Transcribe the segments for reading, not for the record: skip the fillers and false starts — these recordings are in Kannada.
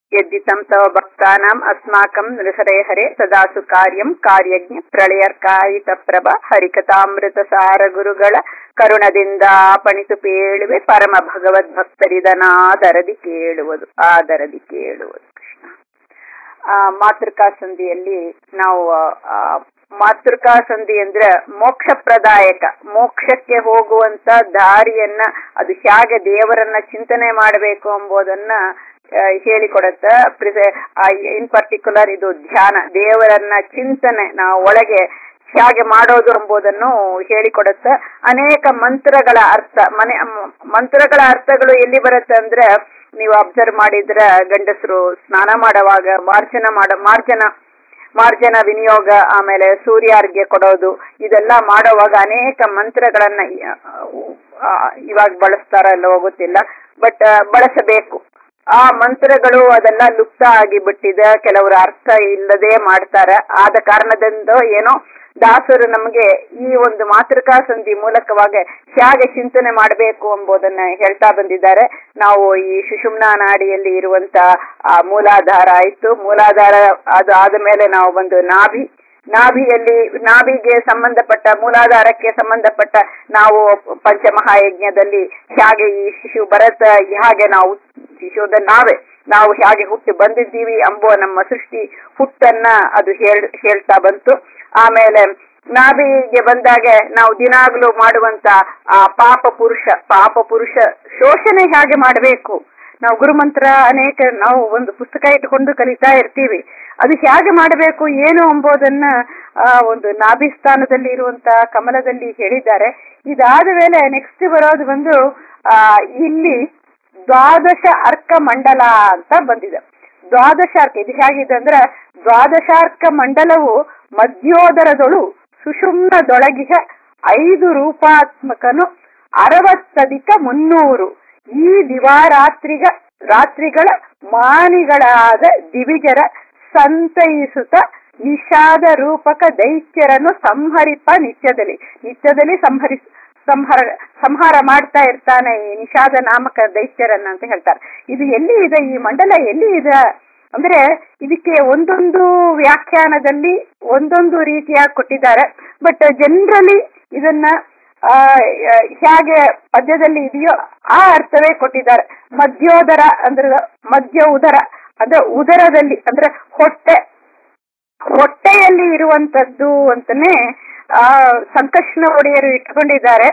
ಯದ್ದಿತಂ ತವ ಭಕ್ತಾನಾಂ ಅಸ್ಮಾಕಂ ನೃಹರೇ ಹರೇ ಸದಾಸು ಕಾರ್ಯಂ ಕಾರ್ಯಜ್ಞ ಪ್ರಳಯರ್ಕಾಯಿತ ಪ್ರಭ ಹರಿಕಥಾಮೃತ ಸಾರ ಗುರುಗಳ ಕರುಣದಿಂದ ಪಣಿತು ಪೇಳುವೆ ಪರಮ ಭಗವದ್ ಭಕ್ತರಿದನಾದರದಿ ಕೇಳುವುದು ಆದರದಿ ಕೇಳುವುದು. ಕೃಷ್ಣ ಮಾತೃಕಾ ಸಂಧಿಯಲ್ಲಿ ನಾವು ಮಾತೃಕಾ ಸಂಧಿ ಅಂದ್ರೆ ಮೋಕ್ಷ ಪ್ರದಾಯಕ, ಮೋಕ್ಷಕ್ಕೆ ಹೋಗುವಂತ ದಾರಿಯನ್ನ ಅದು ಹೇಗೆ ದೇವರನ್ನ ಚಿಂತನೆ ಮಾಡಬೇಕು ಎಂಬುದನ್ನ ಹೇಳಿಕೊಡುತ್ತೆ. ಇನ್ ಪರ್ಟಿಕ್ಯುಲರ್ ಇದು ಧ್ಯಾನ, ದೇವರನ್ನ ಚಿಂತನೆ ನಾವು ಒಳಗೆ ಹೇಗೆ ಮಾಡೋದು ಎಂಬುದನ್ನು ಹೇಳಿಕೊಡುತ್ತೆ. ಅನೇಕ ಮಂತ್ರಗಳ ಅರ್ಥ ಮಂತ್ರಗಳ ಅರ್ಥಗಳು ಎಲ್ಲಿ ಬರುತ್ತೆ ಅಂದ್ರೆ, ನೀವು ಅಬ್ಸರ್ವ್ ಮಾಡಿದ್ರೆ ಗಂಡಸರು ಸ್ನಾನ ಮಾಡುವಾಗ ಮಾರ್ಜನ ವಿನಿಯೋಗ, ಆಮೇಲೆ ಸೂರ್ಯಾರ್ಘ್ಯ ಕೊಡೋದು, ಇದೆಲ್ಲ ಮಾಡೋವಾಗ ಅನೇಕ ಮಂತ್ರಗಳನ್ನ ಇವಾಗ ಬಳಸ್ತಾರ ಎಲ್ಲ ಹೋಗುತ್ತಿಲ್ಲ, ಬಟ್ ಬಳಸಬೇಕು. ಆ ಮಂತ್ರಗಳು ಅದೆಲ್ಲ ಲುಪ್ತ ಆಗಿ ಬಿಟ್ಟಿದೆ, ಕೆಲವರು ಅರ್ಥ ಇಲ್ಲದೆ ಮಾಡ್ತಾರೆ. ಆದ ಕಾರಣದಿಂದ ಏನೋ ದಾಸರು ನಮಗೆ ಈ ಒಂದು ಮಾತೃಕಾ ಸಂಧಿ ಮೂಲಕವಾಗಿ ಹೇಗೆ ಚಿಂತನೆ ಮಾಡಬೇಕು ಎಂಬುದನ್ನ ಹೇಳ್ತಾ ಬಂದಿದ್ದಾರೆ. ನಾವು ಈ ಸುಷುಮ್ನಾ ನಾಡಿಯಲ್ಲಿ ಇರುವಂತ ಮೂಲಾಧಾರ ಆಯ್ತು, ಮೂಲಾಧಾರ ಅದು ಆದ ಮೇಲೆ ನಾವು ಬಂದು ನಾಭಿಗೆ ಸಂಬಂಧಪಟ್ಟ ಮೂಲಾಧಾರಕ್ಕೆ ಸಂಬಂಧಪಟ್ಟ ನಾವು ಪಂಚಮಹಾಯಜ್ಞದಲ್ಲಿ ಹೇಗೆ ಈ ಶಿಶು ಭರತ ಹೇಗೆ ನಾವು ಶಿಶುದ ನಾವು ಹೇಗೆ ಹುಟ್ಟಿ ಬಂದಿದ್ದೀವಿ ಎಂಬುವ ನಮ್ಮ ಸೃಷ್ಟಿ ಹುಟ್ಟನ್ನ ಅದು ಹೇಳ್ತಾ ಬಂತು. ಆಮೇಲೆ ನಾಭಿಗೆ ಬಂದಾಗ ನಾವು ದಿನಾಗ್ಲೂ ಮಾಡುವಂತ ಆ ಪಾಪ ಪುರುಷ ಶೋಷಣೆ ಹೇಗೆ ಮಾಡಬೇಕು, ನಾವು ಗುರುಮಂತ್ರ ಅನೇಕ ನಾವು ಒಂದು ಪುಸ್ತಕ ಇಟ್ಕೊಂಡು ಕಲಿತಾ ಇರ್ತೀವಿ, ಅದು ಹೇಗೆ ಮಾಡಬೇಕು ಏನು ಎಂಬುದನ್ನ ಒಂದು ನಾಭಿ ಸ್ಥಾನದಲ್ಲಿ ಇರುವಂತ ಕಮಲದಲ್ಲಿ ಹೇಳಿದ್ದಾರೆ. ಇದಾದ ಮೇಲೆ ನೆಕ್ಸ್ಟ್ ಬರೋದು ಬಂದು ಇಲ್ಲಿ ದ್ವಾದಶ ಅರ್ಕ ಮಂಡಲ ಅಂತ ಬಂದಿದೆ. ದ್ವಾದಶಾರ್ಕ ಇದು ಹೇಗಿದೆ ಅಂದ್ರೆ, ದ್ವಾದಶಾರ್ಕ ಮಂಡಲವು ಮಧ್ಯೋದರದೊಳು ಸುಷುಮ್ನದೊಳಗಿಹ 5 ರೂಪಾತ್ಮಕನು 60 ಈ ರಾತ್ರಿಗಳ ಮಾನಿಗಳಾದ ದಿವಿಜರ ಸಂತೈಸುತ್ತ ನಿಷಾದ ರೂಪಕ ದೈತ್ಯರನ್ನು ನಿತ್ಯದಲ್ಲಿ ಸಂಹಾರ ಮಾಡ್ತಾ ಇರ್ತಾನೆ ಈ ನಿಷಾದ ನಾಮಕ ದೈತ್ಯರನ್ನ ಅಂತ ಹೇಳ್ತಾರೆ. ಇದು ಎಲ್ಲಿ ಇದೆ, ಈ ಮಂಡಲ ಎಲ್ಲಿ ಇದೆ ಅಂದ್ರೆ, ಇದಕ್ಕೆ ಒಂದೊಂದು ವ್ಯಾಖ್ಯಾನದಲ್ಲಿ ಒಂದೊಂದು ರೀತಿಯಾಗಿ ಕೊಟ್ಟಿದ್ದಾರೆ. ಬಟ್ ಜನರಲಿ ಇದನ್ನ ಹೇಗೆ ಪದ್ಯದಲ್ಲಿ ಇದೆಯೋ ಆ ಅರ್ಥವೇ ಕೊಟ್ಟಿದ್ದಾರೆ. ಮಧ್ಯೋದರ ಅಂದ್ರೆ ಮಧ್ಯ ಉದರ ಅಂದ್ರೆ ಉದರದಲ್ಲಿ ಅಂದ್ರೆ ಹೊಟ್ಟೆಯಲ್ಲಿ ಇರುವಂತದ್ದು ಅಂತಾನೆ ಸಂಕಷ್ಣ ಒಡೆಯರು ಇಟ್ಕೊಂಡಿದ್ದಾರೆ.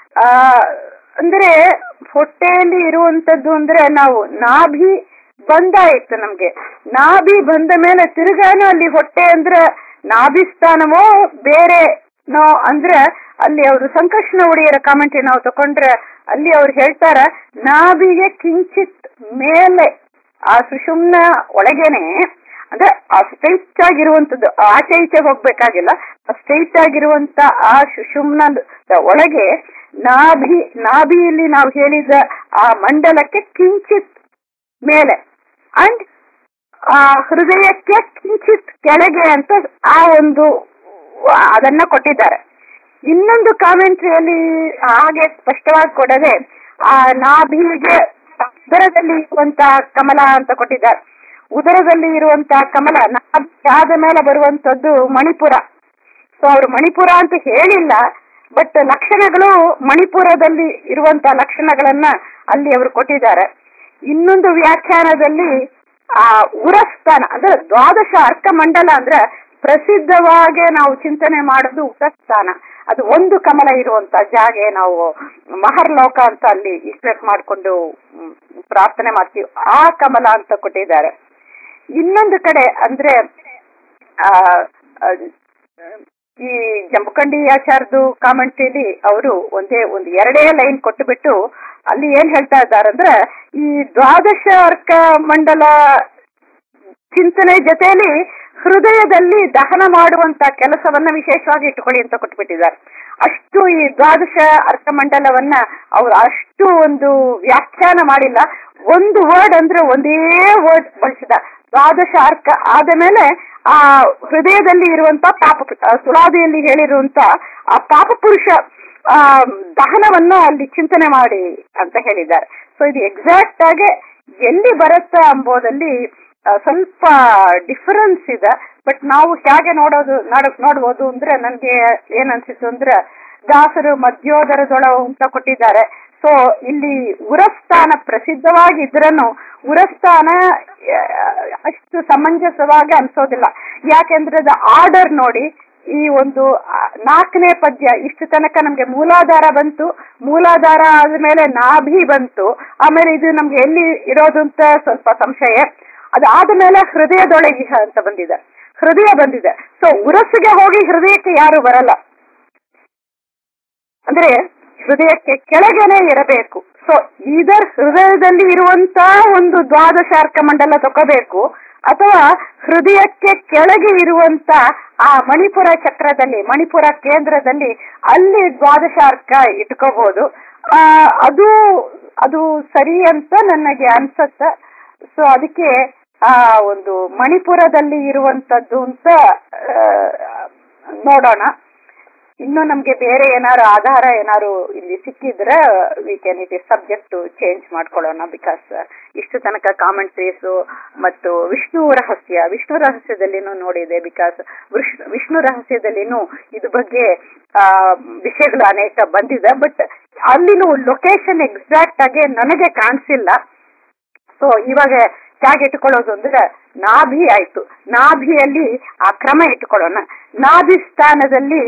ಅಂದ್ರೆ ಹೊಟ್ಟೆಯಲ್ಲಿ ಇರುವಂತದ್ದು ಅಂದ್ರೆ ನಾವು ನಾಭಿ ಬಂದಾಯ್ತು, ನಮ್ಗೆ ನಾಭಿ ಬಂದ ಮೇಲೆ ತಿರುಗಾನು ಅಲ್ಲಿ ಹೊಟ್ಟೆ ಅಂದ್ರೆ ನಾಭಿ ಸ್ಥಾನವೋ ಬೇರೆ ನೋ ಅಂದ್ರೆ ಅಲ್ಲಿ ಅವರು ಸಂಕಷ್ಣ ಒಡೆಯರ ಕಾಮೆಂಟ್ರಿ ನಾವು ತಕೊಂಡ್ರೆ ಅಲ್ಲಿ ಅವ್ರು ಹೇಳ್ತಾರ, ನಾಭಿಗೆ ಕಿಂಚಿತ್ ಮೇಲೆ ಆ ಸುಷುಮ್ನ ಒಳಗೇನೆ ಅಂದ್ರೆ ಆ ಸ್ಟ್ರೈಟ್ ಆಗಿರುವಂತದ್ದು, ಆಚೆ ಈಚೆ ಹೋಗ್ಬೇಕಾಗಿಲ್ಲ, ಸ್ಟ್ರೈಟ್ ಆಗಿರುವಂತ ಆ ಸುಷುಮ್ನ ಒಳಗೆ ನಾಭಿಯಲ್ಲಿ ನಾವು ಹೇಳಿದ ಆ ಮಂಡಲಕ್ಕೆ ಕಿಂಚಿತ್ ಮೇಲೆ ಅಂಡ್ ಆ ಹೃದಯಕ್ಕೆ ಕಿಂಚಿತ್ ಕೆಳಗೆ ಅಂತ ಆ ಒಂದು ಅದನ್ನ ಕೊಟ್ಟಿದ್ದಾರೆ. ಇನ್ನೊಂದು ಕಾಮೆಂಟ್ರಿಯಲ್ಲಿ ಹಾಗೆ ಸ್ಪಷ್ಟವಾಗಿ ಕೊಡದೆ ಆ ನಾಭಿಗೆ ಉದರದಲ್ಲಿ ಇರುವಂತಹ ಕಮಲ ಅಂತ ಕೊಟ್ಟಿದ್ದಾರೆ. ಉದರದಲ್ಲಿ ಇರುವಂತಹ ಕಮಲ ಆದ ಮೇಲೆ ಬರುವಂತದ್ದು ಮಣಿಪುರ. ಸೊ ಅವರು ಮಣಿಪುರ ಅಂತ ಹೇಳಿಲ್ಲ, ಬಟ್ ಲಕ್ಷಣಗಳು ಮಣಿಪುರದಲ್ಲಿ ಇರುವಂತಹ ಲಕ್ಷಣಗಳನ್ನ ಅಲ್ಲಿ ಅವರು ಕೊಟ್ಟಿದ್ದಾರೆ. ಇನ್ನೊಂದು ವ್ಯಾಖ್ಯಾನದಲ್ಲಿ ಆ ಉರಸ್ಥಾನ ಅಂದ್ರೆ ದ್ವಾದಶ ಅರ್ಕ ಮಂಡಲ ಅಂದ್ರೆ ಪ್ರಸಿದ್ಧವಾಗಿ ನಾವು ಚಿಂತನೆ ಮಾಡೋದು ಉರಸ್ಥಾನ. ಅದು ಒಂದು ಕಮಲ ಇರುವಂತ ಜಾಗೆ ನಾವು ಮಹರ್ಲೋಕ ಅಂತ ಅಲ್ಲಿ ಇಸ್ಟೇಟ್ ಮಾಡಿಕೊಂಡು ಪ್ರಾರ್ಥನೆ ಮಾಡ್ತೀವಿ, ಆ ಕಮಲ ಅಂತ ಕೊಟ್ಟಿದ್ದಾರೆ. ಇನ್ನೊಂದು ಕಡೆ ಅಂದ್ರೆ ಈ ಜಂಬುಕಂಡಿ ಆಚಾರ್ಯದು ಕಾಮೆಂಟ್ರಿಯಲ್ಲಿ ಅವರು ಒಂದು 2 ಲೈನ್ ಕೊಟ್ಟುಬಿಟ್ಟು ಅಲ್ಲಿ ಏನ್ ಹೇಳ್ತಾ ಇದ್ದಾರಂದ್ರೆ, ಈ ದ್ವಾದಶ ಅರ್ಕ ಮಂಡಲ ಚಿಂತನೆ ಜೊತೆಯಲ್ಲಿ ಹೃದಯದಲ್ಲಿ ದಹನ ಮಾಡುವಂತ ಕೆಲಸವನ್ನ ವಿಶೇಷವಾಗಿ ಇಟ್ಟುಕೊಳ್ಳಿ ಅಂತ ಕೊಟ್ಬಿಟ್ಟಿದ್ದಾರೆ. ಅಷ್ಟು ಈ ದ್ವಾದಶ ಅರ್ಥಮಂಡಲವನ್ನ ಅವರು ಅಷ್ಟು ಒಂದು ವ್ಯಾಖ್ಯಾನ ಮಾಡಿಲ್ಲ, ಒಂದು ವರ್ಡ್ ಅಂದ್ರೆ ಒಂದೇ ವರ್ಡ್ ಬಳಸಿದ. ದ್ವಾದಶ ಅರ್ಕ ಆದ ಮೇಲೆ ಆ ಹೃದಯದಲ್ಲಿ ಇರುವಂತ ಸುಳಾದಿಯಲ್ಲಿ ಹೇಳಿರುವಂತ ಆ ಪಾಪ ಪುರುಷ ದಹನವನ್ನ ಅಲ್ಲಿ ಚಿಂತನೆ ಮಾಡಿ ಅಂತ ಹೇಳಿದ್ದಾರೆ. ಸೊ ಇದು ಎಕ್ಸಾಕ್ಟ್ ಆಗಿ ಎಲ್ಲಿ ಬರುತ್ತಾ ಎಂಬುದಲ್ಲಿ ಸ್ವಲ್ಪ ಡಿಫರೆನ್ಸ್ ಇದೆ. ಬಟ್ ನಾವು ಹೇಗೆ ನೋಡ್ಬೋದು ಅಂದ್ರೆ ನನ್ಗೆ ಏನ್ ಅನ್ಸಿತ್ತು ಅಂದ್ರೆ ದಾಸರು ಮಧ್ಯೋದರದೊಳ ಅಂತ ಕೊಟ್ಟಿದ್ದಾರೆ. ಸೊ ಇಲ್ಲಿ ಉರಸ್ಥಾನ ಪ್ರಸಿದ್ಧವಾಗಿದ್ರನು ಉರಸ್ಥಾನ ಅಷ್ಟು ಸಮಂಜಸವಾಗಿ ಅನ್ಸೋದಿಲ್ಲ. ಯಾಕೆಂದ್ರೆ ಅದು ಆರ್ಡರ್ ನೋಡಿ, ಈ ಒಂದು 4ನೇ ಪದ್ಯ ಇಷ್ಟು ತನಕ ನಮ್ಗೆ ಮೂಲಾಧಾರ ಬಂತು, ಮೂಲಾಧಾರ ಆದ್ಮೇಲೆ ನಾಭಿ ಬಂತು, ಆಮೇಲೆ ಇದು ನಮ್ಗೆ ಎಲ್ಲಿ ಇರೋದು ಅಂತ ಸ್ವಲ್ಪ ಸಂಶಯ. ಅದಾದ ಮೇಲೆ ಹೃದಯದೊಳಗೆ ಅಂತ ಬಂದಿದೆ, ಹೃದಯ ಬಂದಿದೆ. ಸೊ ಉರಸ್ಸಿಗೆ ಹೋಗಿ ಹೃದಯಕ್ಕೆ ಯಾರು ಬರಲ್ಲ, ಅಂದ್ರೆ ಹೃದಯಕ್ಕೆ ಕೆಳಗೇನೆ ಇರಬೇಕು. ಸೊ ಇದರ ಹೃದಯದಲ್ಲಿ ಇರುವಂತ ಒಂದು ದ್ವಾದಶಾರ್ಕ ಮಂಡಲ ತಗೋಬೇಕು, ಅಥವಾ ಹೃದಯಕ್ಕೆ ಕೆಳಗೆ ಇರುವಂತ ಆ ಮಣಿಪುರ ಚಕ್ರದಲ್ಲಿ, ಮಣಿಪುರ ಕೇಂದ್ರದಲ್ಲಿ ಅಲ್ಲಿ ದ್ವಾದಶಾರ್ಕ ಇಟ್ಕೋಬಹುದು. ಅದು ಸರಿ ಅಂತ ನನಗೆ ಅನ್ಸತ್ತೆ. ಸೊ ಅದಕ್ಕೆ ಆ ಒಂದು ಮಣಿಪುರದಲ್ಲಿ ಇರುವಂತದ್ದು ಅಂತ ನೋಡೋಣ. ಇನ್ನು ನಮ್ಗೆ ಬೇರೆ ಏನಾರು ಆಧಾರ ಏನಾರು ಇಲ್ಲಿ ಸಿಕ್ಕಿದ್ರೆ we can it is subject to change ಮಾಡ್ಕೊಳ್ಳೋಣ. ಬಿಕಾಸ್ ಇಷ್ಟು ತನಕ ಕಾಮೆಂಟ್ರೀಸ್ ಮತ್ತು ವಿಷ್ಣು ರಹಸ್ಯದಲ್ಲಿನೂ ನೋಡಿದೆ. ಬಿಕಾಸ್ ವಿಷ್ಣು ರಹಸ್ಯದಲ್ಲಿನೂ ಇದ್ರ ಬಗ್ಗೆ ವಿಷಯಗಳು ಅನೇಕ ಬಂದಿದೆ. ಬಟ್ ಅಲ್ಲಿನೂ ಲೊಕೇಶನ್ ಎಕ್ಸಾಕ್ಟ್ ಆಗಿ ನನಗೆ ಕಾಣಿಸಿಲ್ಲ. ಸೊ ಇವಾಗ ಹೇಗೆ ಇಟ್ಕೊಳ್ಳೋದು ಅಂದ್ರೆ ನಾಭಿ ಆಯ್ತು, ನಾಭಿಯಲ್ಲಿ ಆ ಕ್ರಮ ಇಟ್ಕೊಳ್ಳೋಣ. ನಾಭಿ ಸ್ಥಾನದಲ್ಲಿ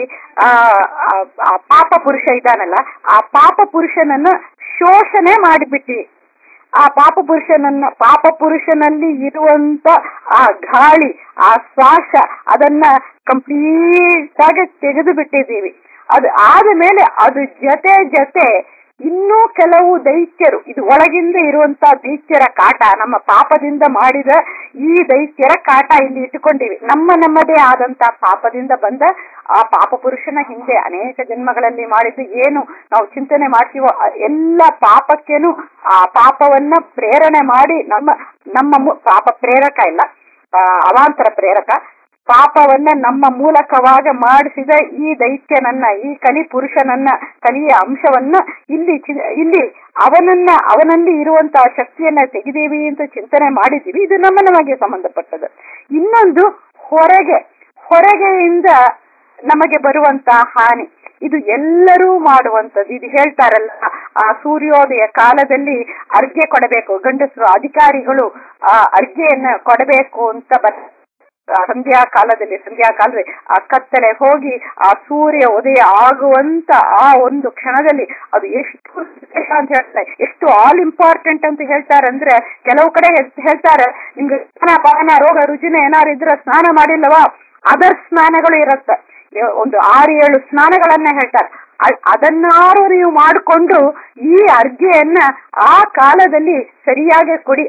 ಆ ಪಾಪ ಪುರುಷ ಇದ್ದಾನಲ್ಲ, ಆ ಪಾಪ ಪುರುಷನನ್ನ ಶೋಷಣೆ ಮಾಡಿಬಿಟ್ಟಿ, ಆ ಪಾಪ ಪುರುಷನಲ್ಲಿ ಇರುವಂತ ಆ ಗಾಳಿ, ಆ ಶ್ವಾಸ, ಅದನ್ನ ಕಂಪ್ಲೀಟ್ ಆಗಿ ತೆಗೆದು ಬಿಟ್ಟಿದ್ದೀವಿ. ಅದು ಆದ ಮೇಲೆ ಅದು ಜೊತೆ ಇನ್ನೂ ಕೆಲವು ದೈತ್ಯರು, ಇದು ಒಳಗಿಂದ ಇರುವಂತಹ ದೈತ್ಯರ ಕಾಟ, ನಮ್ಮ ಪಾಪದಿಂದ ಮಾಡಿದ ಈ ದೈತ್ಯರ ಕಾಟ ಇಲ್ಲಿ ಇಟ್ಟುಕೊಂಡಿವಿ. ನಮ್ಮದೇ ಆದಂತ ಪಾಪದಿಂದ ಬಂದ ಆ ಪಾಪ ಪುರುಷನ ಹಿಂದೆ ಅನೇಕ ಜನ್ಮಗಳಲ್ಲಿ ಮಾಡಿದ್ದು ಏನು ನಾವು ಚಿಂತನೆ ಮಾಡ್ತೀವೋ ಎಲ್ಲ ಪಾಪಕ್ಕೇನು ಆ ಪಾಪವನ್ನ ಪ್ರೇರಣೆ ಮಾಡಿ ನಮ್ಮ ಪಾಪ ಪ್ರೇರಕ ಇಲ್ಲ, ಅವಾಂತರ ಪ್ರೇರಕ, ಪಾಪವನ್ನ ನಮ್ಮ ಮೂಲಕವಾಗ ಮಾಡಿಸಿದ ಈ ದೈತ್ಯನನ್ನ, ಈ ಕಲಿ ಪುರುಷನನ್ನ, ಕಲಿಯ ಅಂಶವನ್ನ ಇಲ್ಲಿ ಅವನಲ್ಲಿ ಇರುವಂತಹ ಶಕ್ತಿಯನ್ನ ತೆಗೆದೀವಿ ಅಂತ ಚಿಂತನೆ ಮಾಡಿದ್ದೀವಿ. ಇದು ನಮಗೆ ಸಂಬಂಧಪಟ್ಟದ್ದು. ಇನ್ನೊಂದು ಹೊರಗೆಯಿಂದ ನಮಗೆ ಬರುವಂತಹ ಹಾನಿ, ಇದು ಎಲ್ಲರೂ ಮಾಡುವಂಥದ್ದು. ಇದು ಹೇಳ್ತಾರಲ್ಲ, ಆ ಸೂರ್ಯೋದಯ ಕಾಲದಲ್ಲಿ ಅರ್ಘ್ಯ ಕೊಡಬೇಕು, ಗಂಡಸರು ಅಧಿಕಾರಿಗಳು ಆ ಅರ್ಘ್ಯೆಯನ್ನ ಕೊಡಬೇಕು ಅಂತ ಸಂಧ್ಯಾಕಾಲದಲ್ಲಿ ಆ ಕತ್ತಲೆ ಹೋಗಿ ಆ ಸೂರ್ಯ ಉದಯ ಆಗುವಂತ ಆ ಒಂದು ಕ್ಷಣದಲ್ಲಿ ಅದು ಎಷ್ಟು ವಿಶೇಷ ಅಂತ ಹೇಳ್ತಾರೆ, ಎಷ್ಟು ಆಲ್ ಇಂಪಾರ್ಟೆಂಟ್ ಅಂತ ಹೇಳ್ತಾರೆ. ಅಂದ್ರೆ ಕೆಲವು ಕಡೆ ಹೇಳ್ತಾರೆ, ನಿಮ್ಗೆ ಸ್ನಾನ ಪಾನ ರೋಗ ರುಜಿನ ಏನಾರು ಇದ್ರೆ ಸ್ನಾನ ಮಾಡಿಲ್ಲವಾ, ಅದರ್ ಸ್ನಾನಗಳು ಇರುತ್ತೆ, ಒಂದು 6-7 ಸ್ನಾನಗಳನ್ನ ಹೇಳ್ತಾರೆ. ಅದನ್ನಾರು ನೀವು ಮಾಡಿಕೊಂಡು ಈ ಅರ್ಘ್ಯೆಯನ್ನ ಆ ಕಾಲದಲ್ಲಿ ಸರಿಯಾಗಿ ಕೊಡಿ.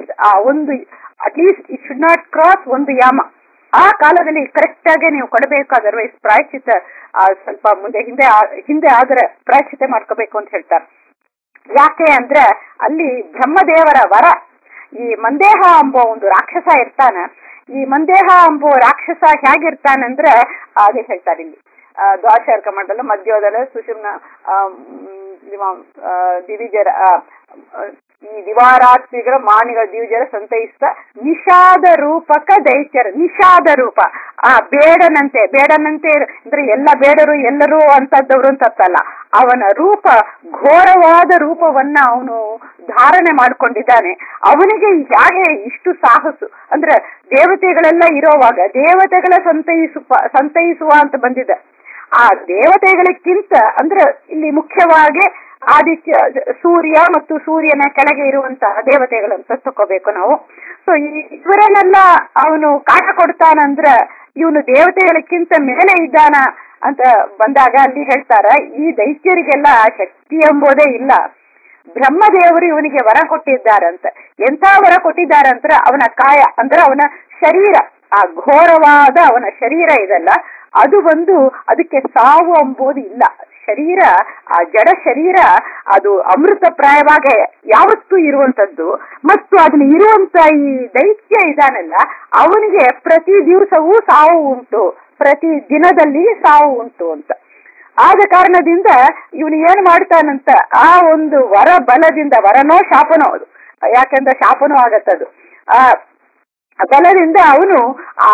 At least it should not cross ಒಂದು ಯಾಮ, ಆ ಕಾಲದಲ್ಲಿ ಕರೆಕ್ಟ್ ಆಗಿ ನೀವು ಕೊಡಬೇಕು. ಅದರ್ವೈಸ್ ಪ್ರಾಯಶ್ಚಿತ್ತ ಸ್ವಲ್ಪ ಹಿಂದೆ ಆದ್ರೆ ಪ್ರಾಯಶ್ಚಿತ್ತ ಮಾಡ್ಕೋಬೇಕು ಅಂತ ಹೇಳ್ತಾರೆ. ಯಾಕೆ ಅಂದ್ರೆ ಅಲ್ಲಿ ಬ್ರಹ್ಮದೇವರ ವರ, ಈ ಮಂದೇಹ ಎಂಬೋ ಒಂದು ರಾಕ್ಷಸ ಇರ್ತಾನೆ. ಈ ಮಂದೇಹ ಎಂಬೋ ರಾಕ್ಷಸ ಹೇಗಿರ್ತಾನಂದ್ರೆ ಅದೇ ಹೇಳ್ತಾರೆ ಇಲ್ಲಿ ದ್ವಾದಶಾರ್ಕ ಮಂಡಲ ಮಧ್ಯೋದರ ಸುಷುಮ್ನ ದಿವಿಜರ ಈ ದಿವಾರಾತ್ರಿಗಳ ಮಾನಿಗಳ ದಿವಿಜರ ಸಂತೈಸ್ತ ನಿಷಾದ ರೂಪಕ ದೈತ್ಯರ, ನಿಷಾದ ರೂಪ, ಆ ಬೇಡನಂತೆ ಅಂದ್ರೆ ಎಲ್ಲ ಬೇಡರು ಎಲ್ಲರೂ ಅಂತದ್ದವ್ರು ಅಂತಲ್ಲ, ಅವನ ರೂಪ ಘೋರವಾದ ರೂಪವನ್ನ ಅವನು ಧಾರಣೆ ಮಾಡ್ಕೊಂಡಿದ್ದಾನೆ. ಅವನಿಗೆ ಹೇಗೆ ಇಷ್ಟು ಸಾಹಸು ಅಂದ್ರೆ ದೇವತೆಗಳೆಲ್ಲ ಇರೋವಾಗ ದೇವತೆಗಳ ಸಂತೈಸುವ ಅಂತ ಬಂದಿದೆ. ಆ ದೇವತೆಗಳಕ್ಕಿಂತ ಅಂದ್ರೆ ಇಲ್ಲಿ ಮುಖ್ಯವಾಗಿ ಆದಿತ್ಯ, ಸೂರ್ಯ ಮತ್ತು ಸೂರ್ಯನ ಕೆಳಗೆ ಇರುವಂತಹ ದೇವತೆಗಳಂತ ತಕೋಬೇಕು ನಾವು. ಸೊ ಇವರನ್ನೆಲ್ಲ ಅವನು ಕಾಟ ಕೊಡ್ತಾನಂದ್ರ ಇವನು ದೇವತೆಗಳಕ್ಕಿಂತ ಮೇಲೆ ಇದ್ದಾನ ಅಂತ ಬಂದಾಗ ಅಲ್ಲಿ ಹೇಳ್ತಾರ, ಈ ದೈತ್ಯರಿಗೆಲ್ಲ ಶಕ್ತಿ ಎಂಬುದೇ ಇಲ್ಲ. ಬ್ರಹ್ಮದೇವರು ಇವನಿಗೆ ವರ ಕೊಟ್ಟಿದ್ದಾರಂತ. ಎಂಥ ವರ ಕೊಟ್ಟಿದ್ದಾರಂತ, ಅವನ ಕಾಯ ಅಂದ್ರೆ ಅವನ ಶರೀರ, ಆ ಘೋರವಾದ ಅವನ ಶರೀರ ಇದೆಲ್ಲ, ಅದು ಅದಕ್ಕೆ ಸಾವು ಎಂಬುದು ಇಲ್ಲ. ಶರೀರ, ಆ ಜಡ ಶರೀರ ಅದು ಅಮೃತ ಪ್ರಾಯವಾಗಿ ಯಾವತ್ತೂ ಇರುವಂತದ್ದು. ಮತ್ತು ಅದನ್ನ ಇರುವಂತ ಈ ದೈತ್ಯ ಇದಾನಲ್ಲ, ಅವನಿಗೆ ಪ್ರತಿ ದಿವಸವೂ ಸಾವು ಉಂಟು, ಪ್ರತಿ ದಿನದಲ್ಲಿ ಸಾವು ಉಂಟು ಅಂತ. ಆದ ಕಾರಣದಿಂದ ಇವನು ಏನ್ ಮಾಡ್ತಾನಂತ, ಆ ಒಂದು ವರ ಬಲದಿಂದ, ವರನೋ ಶಾಪನೋ ಅದು, ಯಾಕೆಂದ್ರೆ ಶಾಪನೂ ಆಗತ್ತದು. ಬಲದಿಂದ ಅವನು ಆ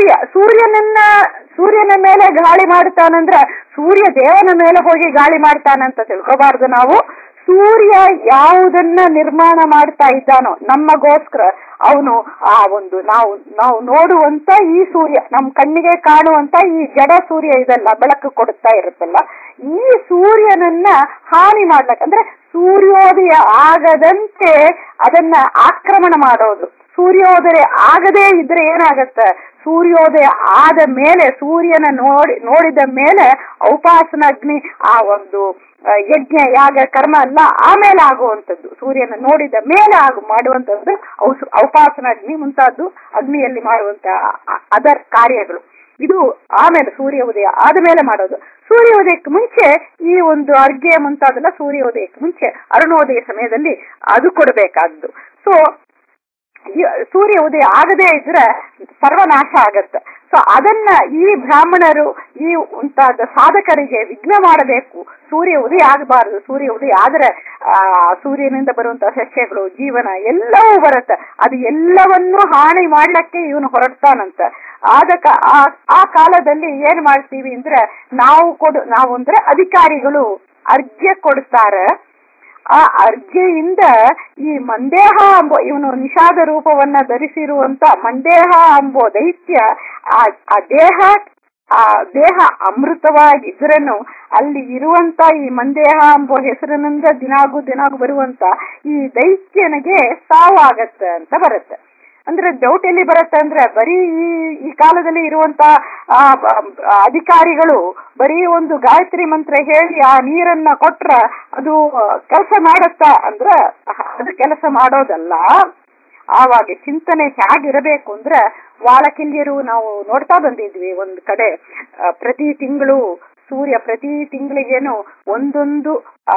ಸೂರ್ಯನ ಮೇಲೆ ಗಾಳಿ ಮಾಡ್ತಾನಂದ್ರ ಸೂರ್ಯ ದೇವನ ಮೇಲೆ ಹೋಗಿ ಗಾಳಿ ಮಾಡ್ತಾನಂತ ತಿಳ್ಕೋಬಾರ್ದು ನಾವು. ಸೂರ್ಯ ಯಾವುದನ್ನ ನಿರ್ಮಾಣ ಮಾಡ್ತಾ ಇದ್ದಾನೋ ನಮಗೋಸ್ಕರ, ಅವನು ಆ ಒಂದು ನಾವು ನೋಡುವಂತ ಈ ಸೂರ್ಯ, ನಮ್ ಕಣ್ಣಿಗೆ ಕಾಣುವಂತ ಈ ಜಡ ಸೂರ್ಯ ಇದೆಲ್ಲ ಬೆಳಕು ಕೊಡುತ್ತಾ ಇರುತ್ತಲ್ಲ, ಈ ಸೂರ್ಯನನ್ನ ಹಾನಿ ಮಾಡ್ಲಕ್ಕ ಅಂದ್ರೆ ಸೂರ್ಯೋದಯ ಆಗದಂತೆ ಅದನ್ನ ಆಕ್ರಮಣ ಮಾಡೋದು. ಸೂರ್ಯೋದಯ ಆಗದೇ ಇದ್ರೆ ಏನಾಗತ್ತೆ, ಸೂರ್ಯೋದಯ ಆದ ಮೇಲೆ ಸೂರ್ಯನ ನೋಡಿದ ಮೇಲೆ ಔಪಾಸನಾಗ್ನಿ, ಆ ಒಂದು ಯಜ್ಞ ಯಾಗ ಕರ್ಮ ಎಲ್ಲ ಆಮೇಲೆ ಆಗುವಂಥದ್ದು, ಸೂರ್ಯನ ನೋಡಿದ ಮೇಲೆ ಮಾಡುವಂಥದ್ದು ಔಪಾಸನಾಗ್ನಿ ಮುಂತಾದ್ದು ಅಗ್ನಿಯಲ್ಲಿ ಮಾಡುವಂತ ಅದರ್ ಕಾರ್ಯಗಳು. ಇದು ಆಮೇಲೆ ಸೂರ್ಯ ಉದಯ ಆದ್ಮೇಲೆ ಮಾಡೋದು. ಸೂರ್ಯ ಉದಯಕ್ಕೆ ಮುಂಚೆ ಈ ಒಂದು ಅರ್ಘ್ಯ ಮುಂತಾದೆಲ್ಲ ಸೂರ್ಯ ಉದಯಕ್ಕೆ ಮುಂಚೆ ಅರುಣೋದಯ ಸಮಯದಲ್ಲಿ ಅದು ಕೊಡಬೇಕಾದ್ದು. ಸೊ ಸೂರ್ಯ ಉದಯ ಆಗದೇ ಇದ್ರೆ ಸರ್ವನಾಶ ಆಗತ್ತೆ. ಸೊ ಅದನ್ನ ಈ ಬ್ರಾಹ್ಮಣರು ಈ ಮುಂತಾದ ಸಾಧಕರಿಗೆ ವಿಘ್ನ ಮಾಡಬೇಕು. ಸೂರ್ಯ ಉದಯ ಆಗಬಾರದು. ಸೂರ್ಯ ಉದಯ ಆದ್ರೆ ಸೂರ್ಯನಿಂದ ಬರುವಂತಹ ಸಸ್ಯಗಳು, ಜೀವನ ಎಲ್ಲವೂ ಬರುತ್ತೆ. ಅದು ಎಲ್ಲವನ್ನೂ ಹಾನಿ ಮಾಡ್ಲಿಕ್ಕೆ ಇವನು ಹೊರಡ್ತಾನಂತ. ಆ ಕಾಲದಲ್ಲಿ ಏನ್ ಮಾಡ್ತೀವಿ ಅಂದ್ರೆ ನಾವು ಅಂದ್ರೆ ಅಧಿಕಾರಿಗಳು ಅರ್ಘ್ಯ ಕೊಡ್ತಾರೆ. ಆ ಅರ್ಘ್ಯೆಯಿಂದ ಈ ಮಂದೇಹ ಎಂಬೋ ಇವನು ನಿಷಾದ ರೂಪವನ್ನ ಧರಿಸಿರುವಂತ ಮಂದೇಹ ಎಂಬೋ ದೈತ್ಯ, ಆ ದೇಹ ಅಮೃತವಾಗಿದ್ರನು ಅಲ್ಲಿ ಇರುವಂತ ಈ ಮಂದೇಹ ಎಂಬೋ ಹೆಸರಿನಿಂದ ದಿನಾಗೂ ಬರುವಂತ ಈ ದೈತ್ಯನಿಗೆ ಸಾವು ಆಗತ್ತೆ ಅಂತ ಬರುತ್ತೆ. ಅಂದ್ರೆ ಡೌಟ್ ಎಲ್ಲಿ ಬರುತ್ತೆ ಅಂದ್ರೆ, ಬರೀ ಈ ಕಾಲದಲ್ಲಿ ಇರುವಂತ ಅಧಿಕಾರಿಗಳು ಬರೀ ಒಂದು ಗಾಯತ್ರಿ ಮಂತ್ರ ಹೇಳಿ ಆ ನೀರನ್ನ ಕೊಟ್ರ ಅದು ಕೆಲಸ ಮಾಡತ್ತಾ ಅಂದ್ರೆ ಅದು ಕೆಲಸ ಮಾಡೋದಲ್ಲ. ಆವಾಗ ಚಿಂತನೆ ಹೇಗಿರಬೇಕು ಅಂದ್ರೆ, ವಾಲಕಿಲ್ಯರು ನಾವು ನೋಡ್ತಾ ಬಂದಿದ್ವಿ ಒಂದು ಕಡೆ, ಪ್ರತಿ ತಿಂಗಳು ಸೂರ್ಯ ಪ್ರತಿ ತಿಂಗಳಿಗೇನು ಒಂದೊಂದು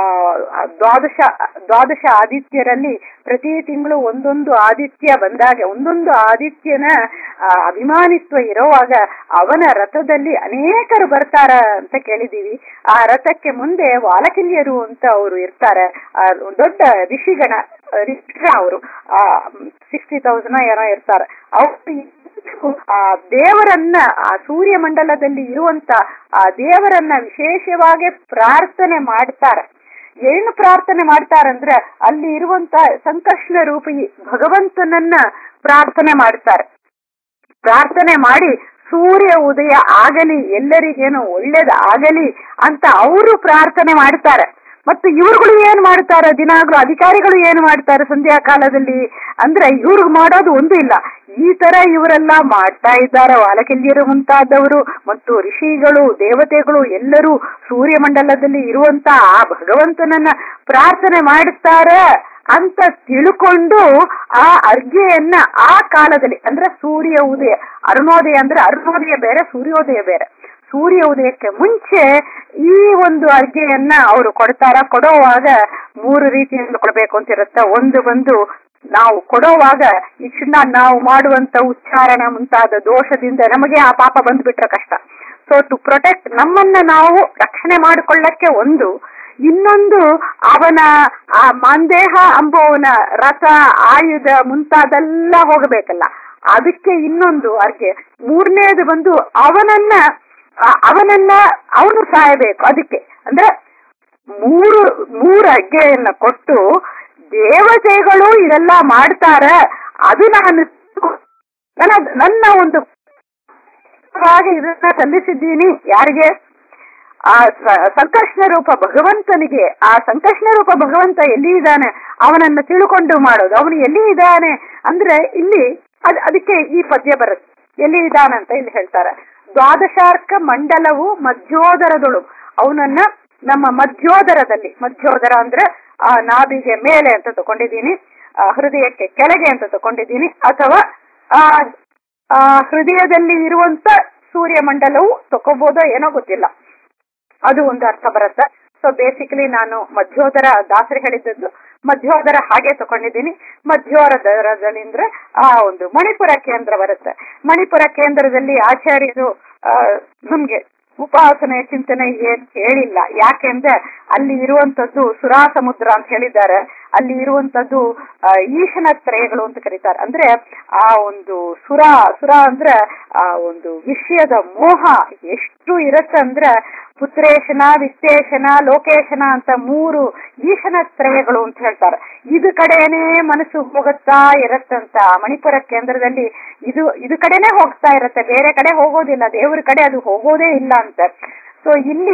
ದ್ವಾದಶ ಆದಿತ್ಯರಲ್ಲಿ ಪ್ರತಿ ತಿಂಗಳು ಒಂದೊಂದು ಆದಿತ್ಯ ಬಂದಾಗ, ಒಂದೊಂದು ಆದಿತ್ಯನ ಅಭಿಮಾನಿತ್ವ ಇರುವಾಗ ಅವನ ರಥದಲ್ಲಿ ಅನೇಕರು ಬರ್ತಾರ ಅಂತ ಕೇಳಿದೀವಿ. ಆ ರಥಕ್ಕೆ ಮುಂದೆ ವಾಲಕಿಲ್ಯರು ಅಂತ ಅವರು ಇರ್ತಾರೆ, ದೊಡ್ಡ ಋಷಿಗಣ ಅವರು 60,000 ಏನೋ ಇರ್ತಾರೆ. ಅವರು ಆ ದೇವರನ್ನ, ಆ ಸೂರ್ಯ ಮಂಡಲದಲ್ಲಿ ಇರುವಂತ ಆ ದೇವರನ್ನ ವಿಶೇಷವಾಗಿ ಪ್ರಾರ್ಥನೆ ಮಾಡ್ತಾರೆ. ಏನು ಪ್ರಾರ್ಥನೆ ಮಾಡ್ತಾರಂದ್ರೆ, ಅಲ್ಲಿ ಇರುವಂತ ಸಂಕರ್ಷಣ ರೂಪಿ ಭಗವಂತನನ್ನ ಪ್ರಾರ್ಥನೆ ಮಾಡ್ತಾರೆ. ಪ್ರಾರ್ಥನೆ ಮಾಡಿ ಸೂರ್ಯ ಉದಯ ಆಗಲಿ, ಎಲ್ಲರಿಗೇನು ಒಳ್ಳೇದಾಗಲಿ ಅಂತ ಅವರು ಪ್ರಾರ್ಥನೆ ಮಾಡ್ತಾರೆ. ಮತ್ತು ಇವ್ರುಗಳು ಏನ್ ಮಾಡ್ತಾರೆ, ದಿನಾಗ್ಲೂ ಅಧಿಕಾರಿಗಳು ಏನು ಮಾಡ್ತಾರೆ ಸಂಧ್ಯಾ ಕಾಲದಲ್ಲಿ ಅಂದ್ರೆ ಇವ್ರಿಗೆ ಮಾಡೋದು ಒಂದು ಇಲ್ಲ. ಈ ತರ ಇವರೆಲ್ಲ ಮಾಡ್ತಾ ಇದ್ದಾರೆ. ವಾಲಕಿಲ್ಯರು ಮುಂತಾದವರು ಮತ್ತು ಋಷಿಗಳು, ದೇವತೆಗಳು ಎಲ್ಲರೂ ಸೂರ್ಯಮಂಡಲದಲ್ಲಿ ಇರುವಂತ ಆ ಭಗವಂತನನ್ನ ಪ್ರಾರ್ಥನೆ ಮಾಡುತ್ತಾರೆ ಅಂತ ತಿಳ್ಕೊಂಡು ಆ ಅರ್ಘ್ಯೆಯನ್ನ ಆ ಕಾಲದಲ್ಲಿ ಅಂದ್ರೆ ಸೂರ್ಯ ಉದಯ, ಅರುಣೋದಯ ಅಂದ್ರೆ ಅರುಣೋದಯ ಬೇರೆ, ಸೂರ್ಯೋದಯ ಬೇರೆ. ಸೂರ್ಯ ಉದಯಕ್ಕೆ ಮುಂಚೆ ಈ ಒಂದು ಅರ್ಘ್ಯೆಯನ್ನ ಅವರು ಕೊಡುವಾಗ 3 ರೀತಿಯಿಂದ ಕೊಡಬೇಕು ಅಂತಿರುತ್ತೆ. ಒಂದು ಬಂದು ನಾವು ಕೊಡುವಾಗ ಈ ನಾವು ಮಾಡುವಂತ ಉಚ್ಚಾರಣ ಮುಂತಾದ ದೋಷದಿಂದ ನಮಗೆ ಆ ಪಾಪ ಬಂದ್ಬಿಟ್ರೆ ಕಷ್ಟ. ಸೊ ಟು ಪ್ರೊಟೆಕ್ಟ್, ನಮ್ಮನ್ನ ನಾವು ರಕ್ಷಣೆ ಮಾಡಿಕೊಳ್ಳಕ್ಕೆ ಒಂದು, ಇನ್ನೊಂದು ಅವನ ಆ ಮಂದೇಹ ಅಂಬುವನ ರಥ, ಆಯುಧ ಮುಂತಾದೆಲ್ಲ ಹೋಗಬೇಕಲ್ಲ, ಅದಕ್ಕೆ ಇನ್ನೊಂದು ಅರ್ಘ್ಯ. ಮೂರನೇದು ಬಂದು ಅವನನ್ನ ಅವನು ಸಾಯಬೇಕು. ಅದಕ್ಕೆ ಅಂದ್ರೆ ಮೂರು ಅರ್ಘ್ಯೆಯನ್ನ ಕೊಟ್ಟು ದೇವತೆಗಳು ಇದೆಲ್ಲ ಮಾಡ್ತಾರ. ಅದು ನನ್ನ ಒಂದು ಇದನ್ನ ಸಲ್ಲಿಸಿದ್ದೀನಿ. ಯಾರಿಗೆ? ಆ ಸಂಕರ್ಷಣ ರೂಪ ಭಗವಂತನಿಗೆ. ಆ ಸಂಕರ್ಷಣ ರೂಪ ಭಗವಂತ ಎಲ್ಲಿ ಇದ್ದಾನೆ ಅವನನ್ನು ತಿಳ್ಕೊಂಡು ಮಾಡೋದು. ಅವನು ಎಲ್ಲಿ ಇದ್ದಾನೆ ಅಂದ್ರೆ ಇಲ್ಲಿ ಅದಕ್ಕೆ ಈ ಪದ್ಯ ಬರುತ್ತೆ. ಎಲ್ಲಿ ಇದ್ದಾನಂತ ಇಲ್ಲಿ ಹೇಳ್ತಾರೆ. ದ್ವಾದಶಾರ್ಕ ಮಂಡಲವು ಮಧ್ಯೋದರದೊಳು, ಅವನನ್ನ ನಮ್ಮ ಮಧ್ಯೋದರದಲ್ಲಿ, ಮಧ್ಯೋದರ ಅಂದ್ರೆ ಆ ನಾಭಿಗೆ ಮೇಲೆ ಅಂತ ತಕೊಂಡಿದ್ದೀನಿ, ಹೃದಯಕ್ಕೆ ಕೆಳಗೆ ಅಂತ ತಕೊಂಡಿದ್ದೀನಿ, ಅಥವಾ ಹೃದಯದಲ್ಲಿ ಇರುವಂತ ಸೂರ್ಯಮಂಡಲವು ತಕೋಬಹುದೋ ಏನೋ ಗೊತ್ತಿಲ್ಲ, ಅದು ಒಂದು ಅರ್ಥ ಬರುತ್ತೆ. ಸೊ ಬೇಸಿಕಲಿ ನಾನು ಮಧ್ಯೋದರ, ದಾಸರಿ ಹೇಳಿದ್ದದ್ದು ಮಧ್ಯೋದರ ಹಾಗೆ ತಕೊಂಡಿದ್ದೀನಿ. ಮಧ್ಯೋದರದಲ್ಲಿ ಅಂದ್ರೆ ಆ ಒಂದು ಮಣಿಪುರ ಕೇಂದ್ರ ಬರುತ್ತೆ. ಮಣಿಪುರ ಕೇಂದ್ರದಲ್ಲಿ ಆಚಾರ್ಯರು ನಮ್ಗೆ ಉಪಾಸನೆ ಚಿಂತನೆ ಏನ್ ಹೇಳಿಲ್ಲ. ಯಾಕೆಂದ್ರೆ ಅಲ್ಲಿ ಇರುವಂತದ್ದು ಸುರಾ ಸಮುದ್ರ ಅಂತ ಹೇಳಿದ್ದಾರೆ. ಅಲ್ಲಿ ಇರುವಂತದ್ದು ಈಶನ ತ್ರಯಗಳು ಅಂತ ಕರೀತಾರೆ. ಅಂದ್ರೆ ಆ ಒಂದು ಸುರ ಅಂದ್ರೆ ಆ ಒಂದು ವಿಷಯದ ಮೋಹ ಎಷ್ಟು ಇರತ್ತೆ ಅಂದ್ರೆ ಪುತ್ರೇಶನ, ವಿತ್ತೇಶನ, ಲೋಕೇಶನ ಅಂತ 3 ಈಶನ ತ್ರಯಗಳು ಅಂತ ಹೇಳ್ತಾರೆ. ಇದು ಕಡೆನೇ ಮನಸ್ಸು ಹೋಗುತ್ತಾ ಇರತ್ತಂತ. ಮಣಿಪುರ ಕೇಂದ್ರದಲ್ಲಿ ಇದು ಕಡೆನೆ ಹೋಗ್ತಾ ಇರತ್ತೆ, ಬೇರೆ ಕಡೆ ಹೋಗೋದಿಲ್ಲ. ದೇವ್ರ ಕಡೆ ಅದು ಹೋಗೋದೇ ಇಲ್ಲ ಅಂತ. ಸೊ ಇಲ್ಲಿ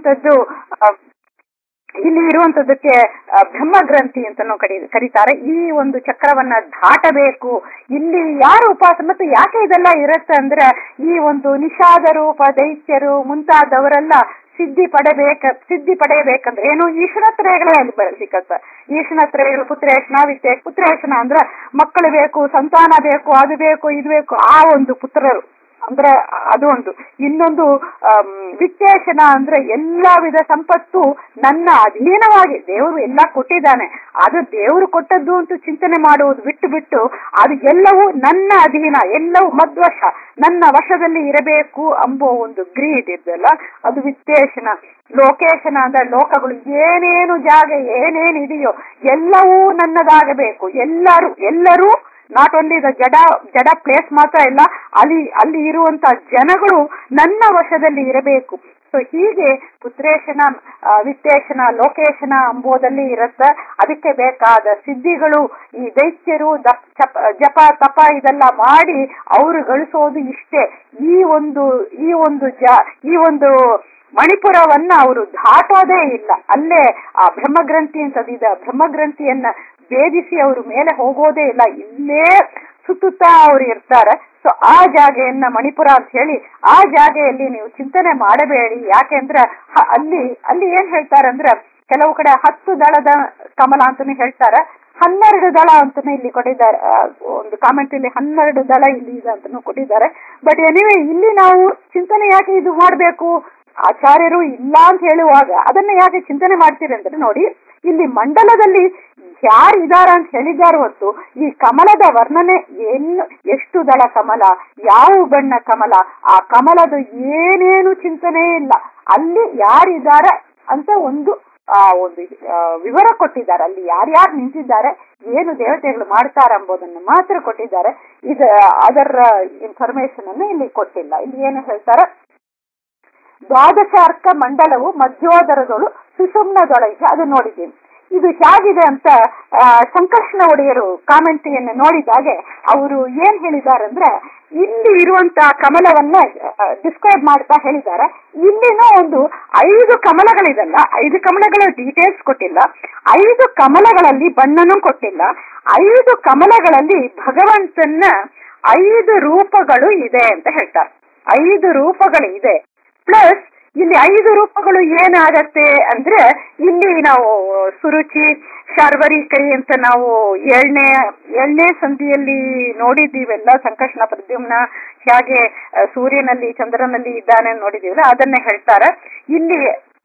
ಇರುವಂತದ್ದಕ್ಕೆ ಬ್ರಹ್ಮಗ್ರಂಥಿ ಅಂತನೂ ಕರೀತಾರೆ. ಈ ಒಂದು ಚಕ್ರವನ್ನ ದಾಟಬೇಕು. ಇಲ್ಲಿ ಯಾರು ಉಪಾಸ ಮತ್ತು ಯಾಕೆ ಇದೆಲ್ಲ ಇರುತ್ತೆ ಅಂದ್ರೆ ಈ ಒಂದು ನಿಷಾದ ರೂಪ ದೈತ್ಯರು ಮುಂತಾದವರೆಲ್ಲ ಸಿದ್ಧಿ ಪಡೆಯಬೇಕಂದ್ರೆ ಏನು ಈಶ್ವರ ತ್ರಯಗಳೇ ಅಲ್ಲಿ ಸಿಕ್ಕತ್ತ. ಈಶ್ವರ ತ್ರಯಗಳು ಪುತ್ರೇಶನ, ಪುತ್ರೇಶನ ಅಂದ್ರೆ ಮಕ್ಕಳು ಬೇಕು, ಸಂತಾನ ಬೇಕು, ಅದು ಬೇಕು, ಇದು ಬೇಕು, ಆ ಒಂದು ಪುತ್ರರು ಅಂದ್ರೆ ಅದು ಒಂದು. ಇನ್ನೊಂದು ವಿತ್ತೇಶನ ಅಂದ್ರೆ ಎಲ್ಲಾ ವಿಧ ಸಂಪತ್ತು ನನ್ನ ಅಧೀನವಾಗಿ ದೇವರು ಎಲ್ಲ ಕೊಟ್ಟಿದ್ದಾನೆ, ಅದು ದೇವರು ಕೊಟ್ಟದ್ದು ಅಂತ ಚಿಂತನೆ ಮಾಡುವುದು ಬಿಟ್ಟು ಅದು ಎಲ್ಲವೂ ನನ್ನ ಅಧೀನ, ಎಲ್ಲವೂ ಮದ್ವಶ, ನನ್ನ ವಶದಲ್ಲಿ ಇರಬೇಕು ಎಂಬೋ ಒಂದು ಗ್ರೀಡ್ ಇದೆಯಲ್ಲ, ಅದು ವಿತ್ತೇಶನ. ಲೋಕೇಶನ ಅಂದ್ರೆ ಲೋಕಗಳು ಏನೇನು ಜಾಗ ಏನೇನಿದೆಯೋ ಎಲ್ಲವೂ ನನ್ನದಾಗಬೇಕು. ಎಲ್ಲರೂ ನಾಟ್ ಓನ್ಲಿ ದ ಜಡ ಪ್ಲೇಸ್ ಮಾತ್ರ ಇಲ್ಲ, ಅಲ್ಲಿ ಇರುವಂತ ಜನಗಳು ನನ್ನ ವಶದಲ್ಲಿ ಇರಬೇಕು. ಸೊ ಹೀಗೆ ಪುತ್ರೇಶನ, ವಿತ್ತೇಶನ, ಲೋಕೇಶನ ಎಂಬುದಲ್ಲಿ ಇರುತ್ತೆ. ಅದಕ್ಕೆ ಬೇಕಾದ ಸಿದ್ಧಿಗಳು ಈ ದೈತ್ಯರು ಜಪ ತಪ ಇದೆಲ್ಲ ಮಾಡಿ ಅವರು ಗಳಿಸೋದು ಇಷ್ಟೇ. ಈ ಒಂದು ಮಣಿಪುರವನ್ನ ಅವರು ದಾಟೋದೇ ಇಲ್ಲ. ಅಲ್ಲೇ ಆ ಬ್ರಹ್ಮಗ್ರಂಥಿ ಅಂತದಿದೆ, ಬ್ರಹ್ಮಗ್ರಂಥಿಯನ್ನ ಭೇದಿಸಿ ಅವರು ಮೇಲೆ ಹೋಗೋದೇ ಇಲ್ಲ, ಇಲ್ಲೇ ಸುತ್ತುತ್ತಾ ಅವರು ಇರ್ತಾರೆ. ಸೊ ಆ ಜಾಗೆಯನ್ನ ಮಣಿಪುರ ಅಂತ ಹೇಳಿ ಆ ಜಾಗೆಯಲ್ಲಿ ನೀವು ಚಿಂತನೆ ಮಾಡಬೇಡಿ. ಯಾಕೆಂದ್ರೆ ಅಲ್ಲಿ ಏನ್ ಹೇಳ್ತಾರೆ ಅಂದ್ರೆ ಕೆಲವು ಕಡೆ 10 ದಳದ ಕಮಲ ಅಂತಾನೆ ಹೇಳ್ತಾರೆ, 12 ದಳ ಅಂತಾನೆ ಇಲ್ಲಿ ಕೊಟ್ಟಿದ್ದಾರೆ. ಒಂದು ಕಾಮೆಂಟ್ ಇಲ್ಲಿ 12 ದಳ ಇಲ್ಲಿ ಇದೆ ಅಂತಾನು ಕೊಟ್ಟಿದ್ದಾರೆ. ಬಟ್ ಎನಿವೆ ಇಲ್ಲಿ ನಾವು ಚಿಂತನೆ ಯಾಕೆ ಇದು ಮಾಡ್ಬೇಕು, ಆಚಾರ್ಯರು ಇಲ್ಲ ಅಂತ ಹೇಳುವಾಗ ಅದನ್ನ ಯಾಕೆ ಚಿಂತನೆ ಮಾಡ್ತೀರಿ ಅಂದ್ರೆ ನೋಡಿ, ಇಲ್ಲಿ ಮಂಡಲದಲ್ಲಿ ಯಾರು ಇದಾರ ಅಂತ ಹೇಳಿದ್ದಾರೆ ಹೊತ್ತು ಈ ಕಮಲದ ವರ್ಣನೆ ಎಷ್ಟು ದಳ ಕಮಲ, ಯಾವ ಬಣ್ಣ ಕಮಲ, ಆ ಕಮಲದ ಏನೇನು ಚಿಂತನೆ ಇಲ್ಲ. ಅಲ್ಲಿ ಯಾರಿದ್ದಾರೆ ಅಂತ ಒಂದು ವಿವರ ಕೊಟ್ಟಿದ್ದಾರೆ. ಅಲ್ಲಿ ಯಾರ್ಯಾರು ನಿಂತಿದ್ದಾರೆ, ಏನು ದೇವತೆಗಳು ಮಾಡ್ತಾರೆ ಎಂಬುದನ್ನು ಮಾತ್ರ ಕೊಟ್ಟಿದ್ದಾರೆ. ಅದರ ಇನ್ಫಾರ್ಮೇಶನ್ ಅನ್ನು ಇಲ್ಲಿ ಕೊಟ್ಟಿಲ್ಲ. ಇಲ್ಲಿ ಏನು ಹೇಳ್ತಾರೆ, ದ್ವಾದಶಾರ್ಕ ಮಂಡಲವು ಮಧ್ಯೋದರದೊಳು ಸುಷುಮ್ನದೊಳಗೆ, ಅದು ನೋಡಿದ್ದೀವಿ. ಇದು ಹೇಗಿದೆ ಅಂತ ಸಂಕರ್ಷಣ ಒಡೆಯರು ಕಾಮೆಂಟ್ರಿಯನ್ನು ನೋಡಿದಾಗೆ ಅವರು ಏನ್ ಹೇಳಿದ್ದಾರೆ ಅಂದ್ರೆ ಇಲ್ಲಿ ಇರುವಂತಹ ಕಮಲವನ್ನ ಡಿಸ್ಕ್ರೈಬ್ ಮಾಡ್ತಾ ಹೇಳಿದ್ದಾರೆ. ಇಲ್ಲಿನೂ ಒಂದು 5 ಕಮಲಗಳಿದಲ್ಲ, 5 ಕಮಲಗಳ ಡೀಟೇಲ್ಸ್ ಕೊಟ್ಟಿಲ್ಲ, 5 ಕಮಲಗಳಲ್ಲಿ ಬಣ್ಣನೂ ಕೊಟ್ಟಿಲ್ಲ. 5 ಕಮಲಗಳಲ್ಲಿ ಭಗವಂತನ 5 ರೂಪಗಳು ಇದೆ ಅಂತ ಹೇಳ್ತಾರೆ. 5 ರೂಪಗಳು ಇದೆ. ಪ್ಲಸ್ ಇಲ್ಲಿ 5 ರೂಪಗಳು ಏನಾಗತ್ತೆ ಅಂದ್ರೆ ಇಲ್ಲಿ ನಾವು ಸುರುಚಿ, ಶಾರ್ವರೀಕರಿ ಅಂತ ನಾವು 7ನೇ ಸಂಧಿಯಲ್ಲಿ ನೋಡಿದ್ದೀವೆಲ್ಲ. ಸಂಕರ್ಷಣ ಪ್ರದ್ಯುಮ್ನ ಹೇಗೆ ಸೂರ್ಯನಲ್ಲಿ ಚಂದ್ರನಲ್ಲಿ ಇದ್ದಾನೆ ನೋಡಿದೀವಲ್ಲ, ಅದನ್ನೇ ಹೇಳ್ತಾರೆ. ಇಲ್ಲಿ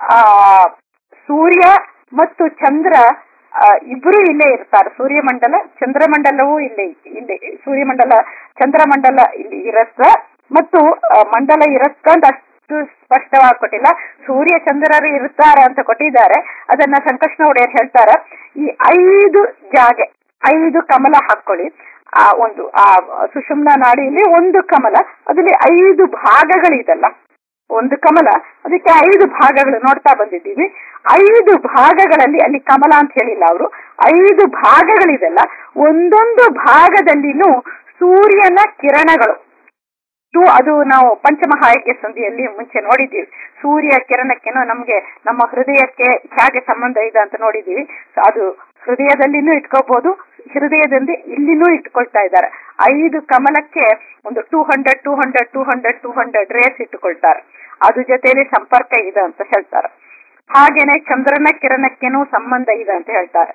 ಸೂರ್ಯ ಮತ್ತು ಚಂದ್ರ ಇಬ್ರು ಇಲ್ಲೇ ಇರ್ತಾರೆ. ಸೂರ್ಯಮಂಡಲ ಚಂದ್ರಮಂಡಲವೂ ಇಲ್ಲಿ ಸೂರ್ಯಮಂಡಲ ಚಂದ್ರಮಂಡಲ ಇಲ್ಲಿ ಇರತ್ತ ಮತ್ತು ಮಂಡಲ ಇರತ್ತಂತ ಸ್ಪಷ್ಟವಾಗಿ ಕೊಟ್ಟಿಲ್ಲ. ಸೂರ್ಯ ಚಂದ್ರರು ಇರ್ತಾರೆ ಅಂತ ಕೊಟ್ಟಿದ್ದಾರೆ. ಅದನ್ನ ಸಂಕರ್ಷಣ ಒಡೆಯರ್ ಹೇಳ್ತಾರೆ, ಈ 5 ಜಾಗೆ 5 ಕಮಲ ಹಾಕೊಳ್ಳಿ. ಆ ಸುಷುಮ್ನ ನಾಡಿಯಲ್ಲಿ 1 ಕಮಲ, ಅದರಲ್ಲಿ 5 ಭಾಗಗಳಿದಲ್ಲ. 1 ಕಮಲ, ಅದಕ್ಕೆ 5 ಭಾಗಗಳು ನೋಡ್ತಾ ಬಂದಿದ್ದೀವಿ. 5 ಭಾಗಗಳಲ್ಲಿ ಅಲ್ಲಿ ಕಮಲ ಅಂತ ಹೇಳಿಲ್ಲ ಅವರು, 5 ಭಾಗಗಳಿದೆಲ್ಲ. ಒಂದೊಂದು ಭಾಗದಲ್ಲಿನೂ ಸೂರ್ಯನ ಕಿರಣಗಳು. ಅದು ನಾವು ಪಂಚಮಹಾಯಜ್ಞ ಸಂಧಿಯಲ್ಲಿ ಮುಂಚೆ ನೋಡಿದ್ದೀವಿ. ಸೂರ್ಯ ಕಿರಣಕ್ಕೇನೋ ನಮ್ಗೆ ನಮ್ಮ ಹೃದಯಕ್ಕೆ ಹೇಗೆ ಸಂಬಂಧ ಇದೆ ಅಂತ ನೋಡಿದ್ದೀವಿ. ಅದು ಹೃದಯದಲ್ಲಿನೂ ಇಟ್ಕೋಬಹುದು, ಹೃದಯದಲ್ಲಿ ಇಲ್ಲಿನೂ ಇಟ್ಕೊಳ್ತಾ ಇದ್ದಾರೆ. 5 ಕಮಲಕ್ಕೆ ಒಂದು 200 ರೇಸ್ ಇಟ್ಟುಕೊಳ್ತಾರೆ. ಅದ್ರ ಜೊತೆಯಲ್ಲಿ ಸಂಪರ್ಕ ಇದೆ ಅಂತ ಹೇಳ್ತಾರೆ. ಹಾಗೇನೆ ಚಂದ್ರನ ಕಿರಣಕ್ಕೇನೂ ಸಂಬಂಧ ಇದೆ ಅಂತ ಹೇಳ್ತಾರೆ.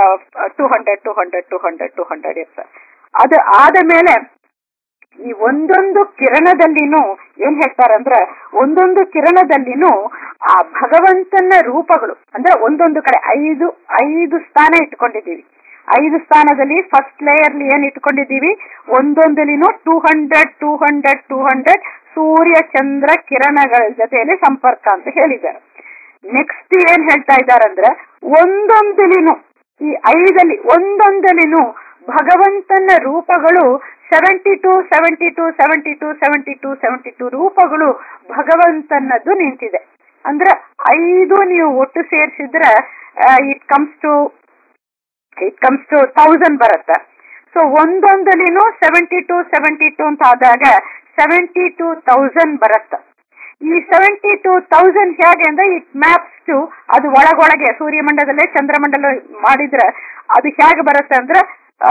200 ಇರ್ತಾರೆ. ಅದು ಆದ ಮೇಲೆ ಈ ಒಂದೊಂದು ಕಿರಣದಲ್ಲಿನೂ ಏನ್ ಹೇಳ್ತಾರಂದ್ರೆ ಒಂದೊಂದು ಕಿರಣದಲ್ಲಿನೂ ಆ ಭಗವಂತನ ರೂಪಗಳು ಅಂದ್ರೆ ಒಂದೊಂದು ಕಡೆ 5 ಸ್ಥಾನ ಇಟ್ಕೊಂಡಿದ್ದೀವಿ. 5 ಸ್ಥಾನದಲ್ಲಿ ಫಸ್ಟ್ ಲೇಯರ್ಲಿ ಏನ್ ಇಟ್ಕೊಂಡಿದ್ದೀವಿ, ಒಂದೊಂದಲ್ಲಿನೂ 200 ಸೂರ್ಯ ಚಂದ್ರ ಕಿರಣಗಳ ಜೊತೆಯಲ್ಲಿ ಸಂಪರ್ಕ ಅಂತ ಹೇಳಿದ್ದಾರೆ. ನೆಕ್ಸ್ಟ್ ಏನ್ ಹೇಳ್ತಾ ಇದ್ದಾರಂದ್ರೆ, ಒಂದೊಂದಲಿನೂ ಈ 5 ಒಂದೊಂದಲಿನೂ ಭಗವಂತನ ರೂಪಗಳು 72 ರೂಪಗಳು ಭಗವಂತನದ್ದು ನಿಂತಿದೆ. ಅಂದ್ರೆ 5 ನೀವು ಒಟ್ಟು ಸೇರಿಸಿದ್ರೆ ಇಟ್ ಕಮ್ಸ್ ಟು 1000 ಬರುತ್ತೆ. ಸೊ ಒಂದೊಂದಲಿನೂ 72 ಅಂತ ಆದಾಗ 72,000 ಬರುತ್ತೆ. ಈ 72,000 ಹೇಗೆ ಅಂದ್ರೆ ಇಟ್ ಮ್ಯಾಪ್ಸ್ ಟು, ಅದು ಒಳಗೊಳಗೆ ಸೂರ್ಯಮಂಡಲದಲ್ಲೇ ಚಂದ್ರಮಂಡಲ ಮಾಡಿದ್ರೆ ಅದು ಹೇಗೆ ಬರುತ್ತೆ ಅಂದ್ರೆ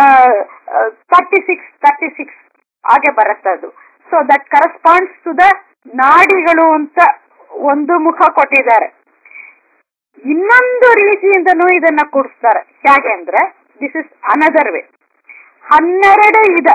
36 ಹಾಗೆ ಬರುತ್ತೆ ಅದು. So that corresponds to the ನಾಡಿಗಳು ಅಂತ ಒಂದು ಮುಖ ಕೊಟ್ಟಿದ್ದಾರೆ. ಇನ್ನೊಂದು ರೀತಿಯಿಂದನೂ ಇದನ್ನ ಕೂಡಿಸ್ತಾರೆ. ಹೇಗೆ ಅಂದ್ರೆ, ದಿಸ್ ಇಸ್ ಅನದರ್ ವೇ. 12 ಇದೆ.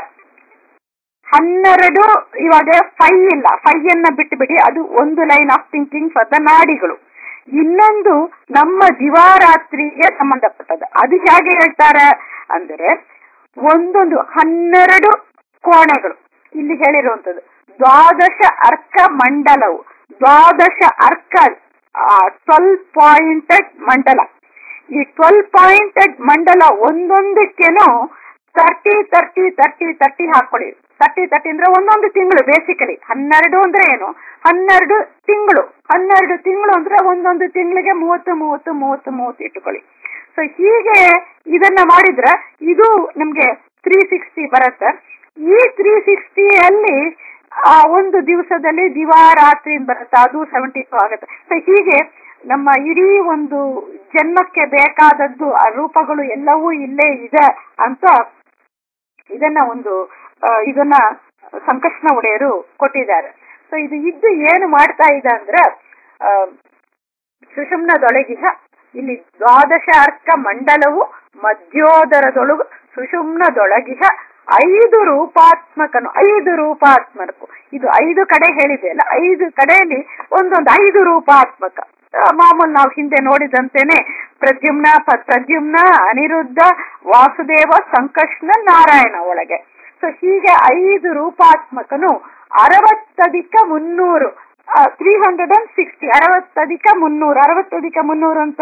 12 ಇವಾಗ 5 ಇಲ್ಲ, 5 ಬಿಟ್ಟು ಬಿಡಿ, ಅದು ಒಂದು line of thinking for the ನಾಡಿಗಳು. ಇನ್ನೊಂದು ನಮ್ಮ ದಿವಾರಾತ್ರಿಗೆ ಸಂಬಂಧಪಟ್ಟದ್ದು. ಅದು ಹೇಗೆ ಹೇಳ್ತಾರೆ ಅಂದ್ರೆ, ಒಂದೊಂದು 12 ಕೋಣೆಗಳು ಇಲ್ಲಿ ಹೇಳಿರುವಂತದ್ದು. 12 ಅರ್ಕ ಮಂಡಲವು, 12 ಅರ್ಕ 12 ಪಾಯಿಂಟೆಡ್ ಮಂಡಲ. ಈ 12 ಪಾಯಿಂಟೆಡ್ ಮಂಡಲ ಒಂದೊಂದಕ್ಕೇನೋ 30 ಹಾಕೊಳ್ಳಿ. 30 ಅಂದ್ರೆ ಒಂದೊಂದು ತಿಂಗಳು. ಬೇಸಿಕಲಿ 12 ಅಂದ್ರೆ ಏನು, 12 ತಿಂಗಳು. 12 ತಿಂಗಳು ಅಂದ್ರೆ ಒಂದೊಂದು ತಿಂಗಳಿಗೆ 30 ಇಟ್ಟುಕೊಳ್ಳಿ. ಸೊ ಹೀಗೆ ಇದನ್ನ ಮಾಡಿದ್ರೆ ಇದು ನಮ್ಗೆ 360 ಬರುತ್ತೆ. ಈ 360 ಅಲ್ಲಿ ಒಂದು ದಿವಸದಲ್ಲಿ ದಿವಾರಾತ್ರಿ ಬರುತ್ತೆ, ಅದು 72 ಆಗುತ್ತೆ. ಸೊ ಹೀಗೆ ನಮ್ಮ ಇಡೀ ಒಂದು ಜನ್ಮಕ್ಕೆ ಬೇಕಾದದ್ದು ಆ ರೂಪಗಳು ಎಲ್ಲವೂ ಇಲ್ಲೇ ಇದೆ ಅಂತ ಇದನ್ನ ಸಂಕಷ್ಣ ಒಡೆಯರು ಕೊಟ್ಟಿದ್ದಾರೆ. ಸೊ ಇದು ಇದ್ದು ಏನು ಮಾಡ್ತಾ ಇದೆ ಅಂದ್ರೆ, ಸುಷುಮ್ನದೊಳಗಿಹ ಇಲ್ಲಿ 12 ಅರ್ಕ ಮಂಡಲವು ಮಧ್ಯೋದರದೊಳಗು ಸುಷುಮ್ನದೊಳಗಿಹ 5 ರೂಪಾತ್ಮಕನು. ಇದು 5 ಕಡೆ ಹೇಳಿದೆ ಅಲ್ಲ, 5 ಕಡೆಯಲ್ಲಿ ಒಂದೊಂದು 5 ರೂಪಾತ್ಮಕ. ಮಾಮೂಲು ನಾವು ಹಿಂದೆ ನೋಡಿದಂತೆನೆ ಪ್ರದ್ಯುಮ್ನ, ಅನಿರುದ್ಧ, ವಾಸುದೇವ, ಸಂಕಷ್ಣ, ನಾರಾಯಣ ಒಳಗೆ. ಸೊ ಹೀಗೆ 5 ರೂಪಾತ್ಮಕನು 60+300 360. 60+300 ಅಂತ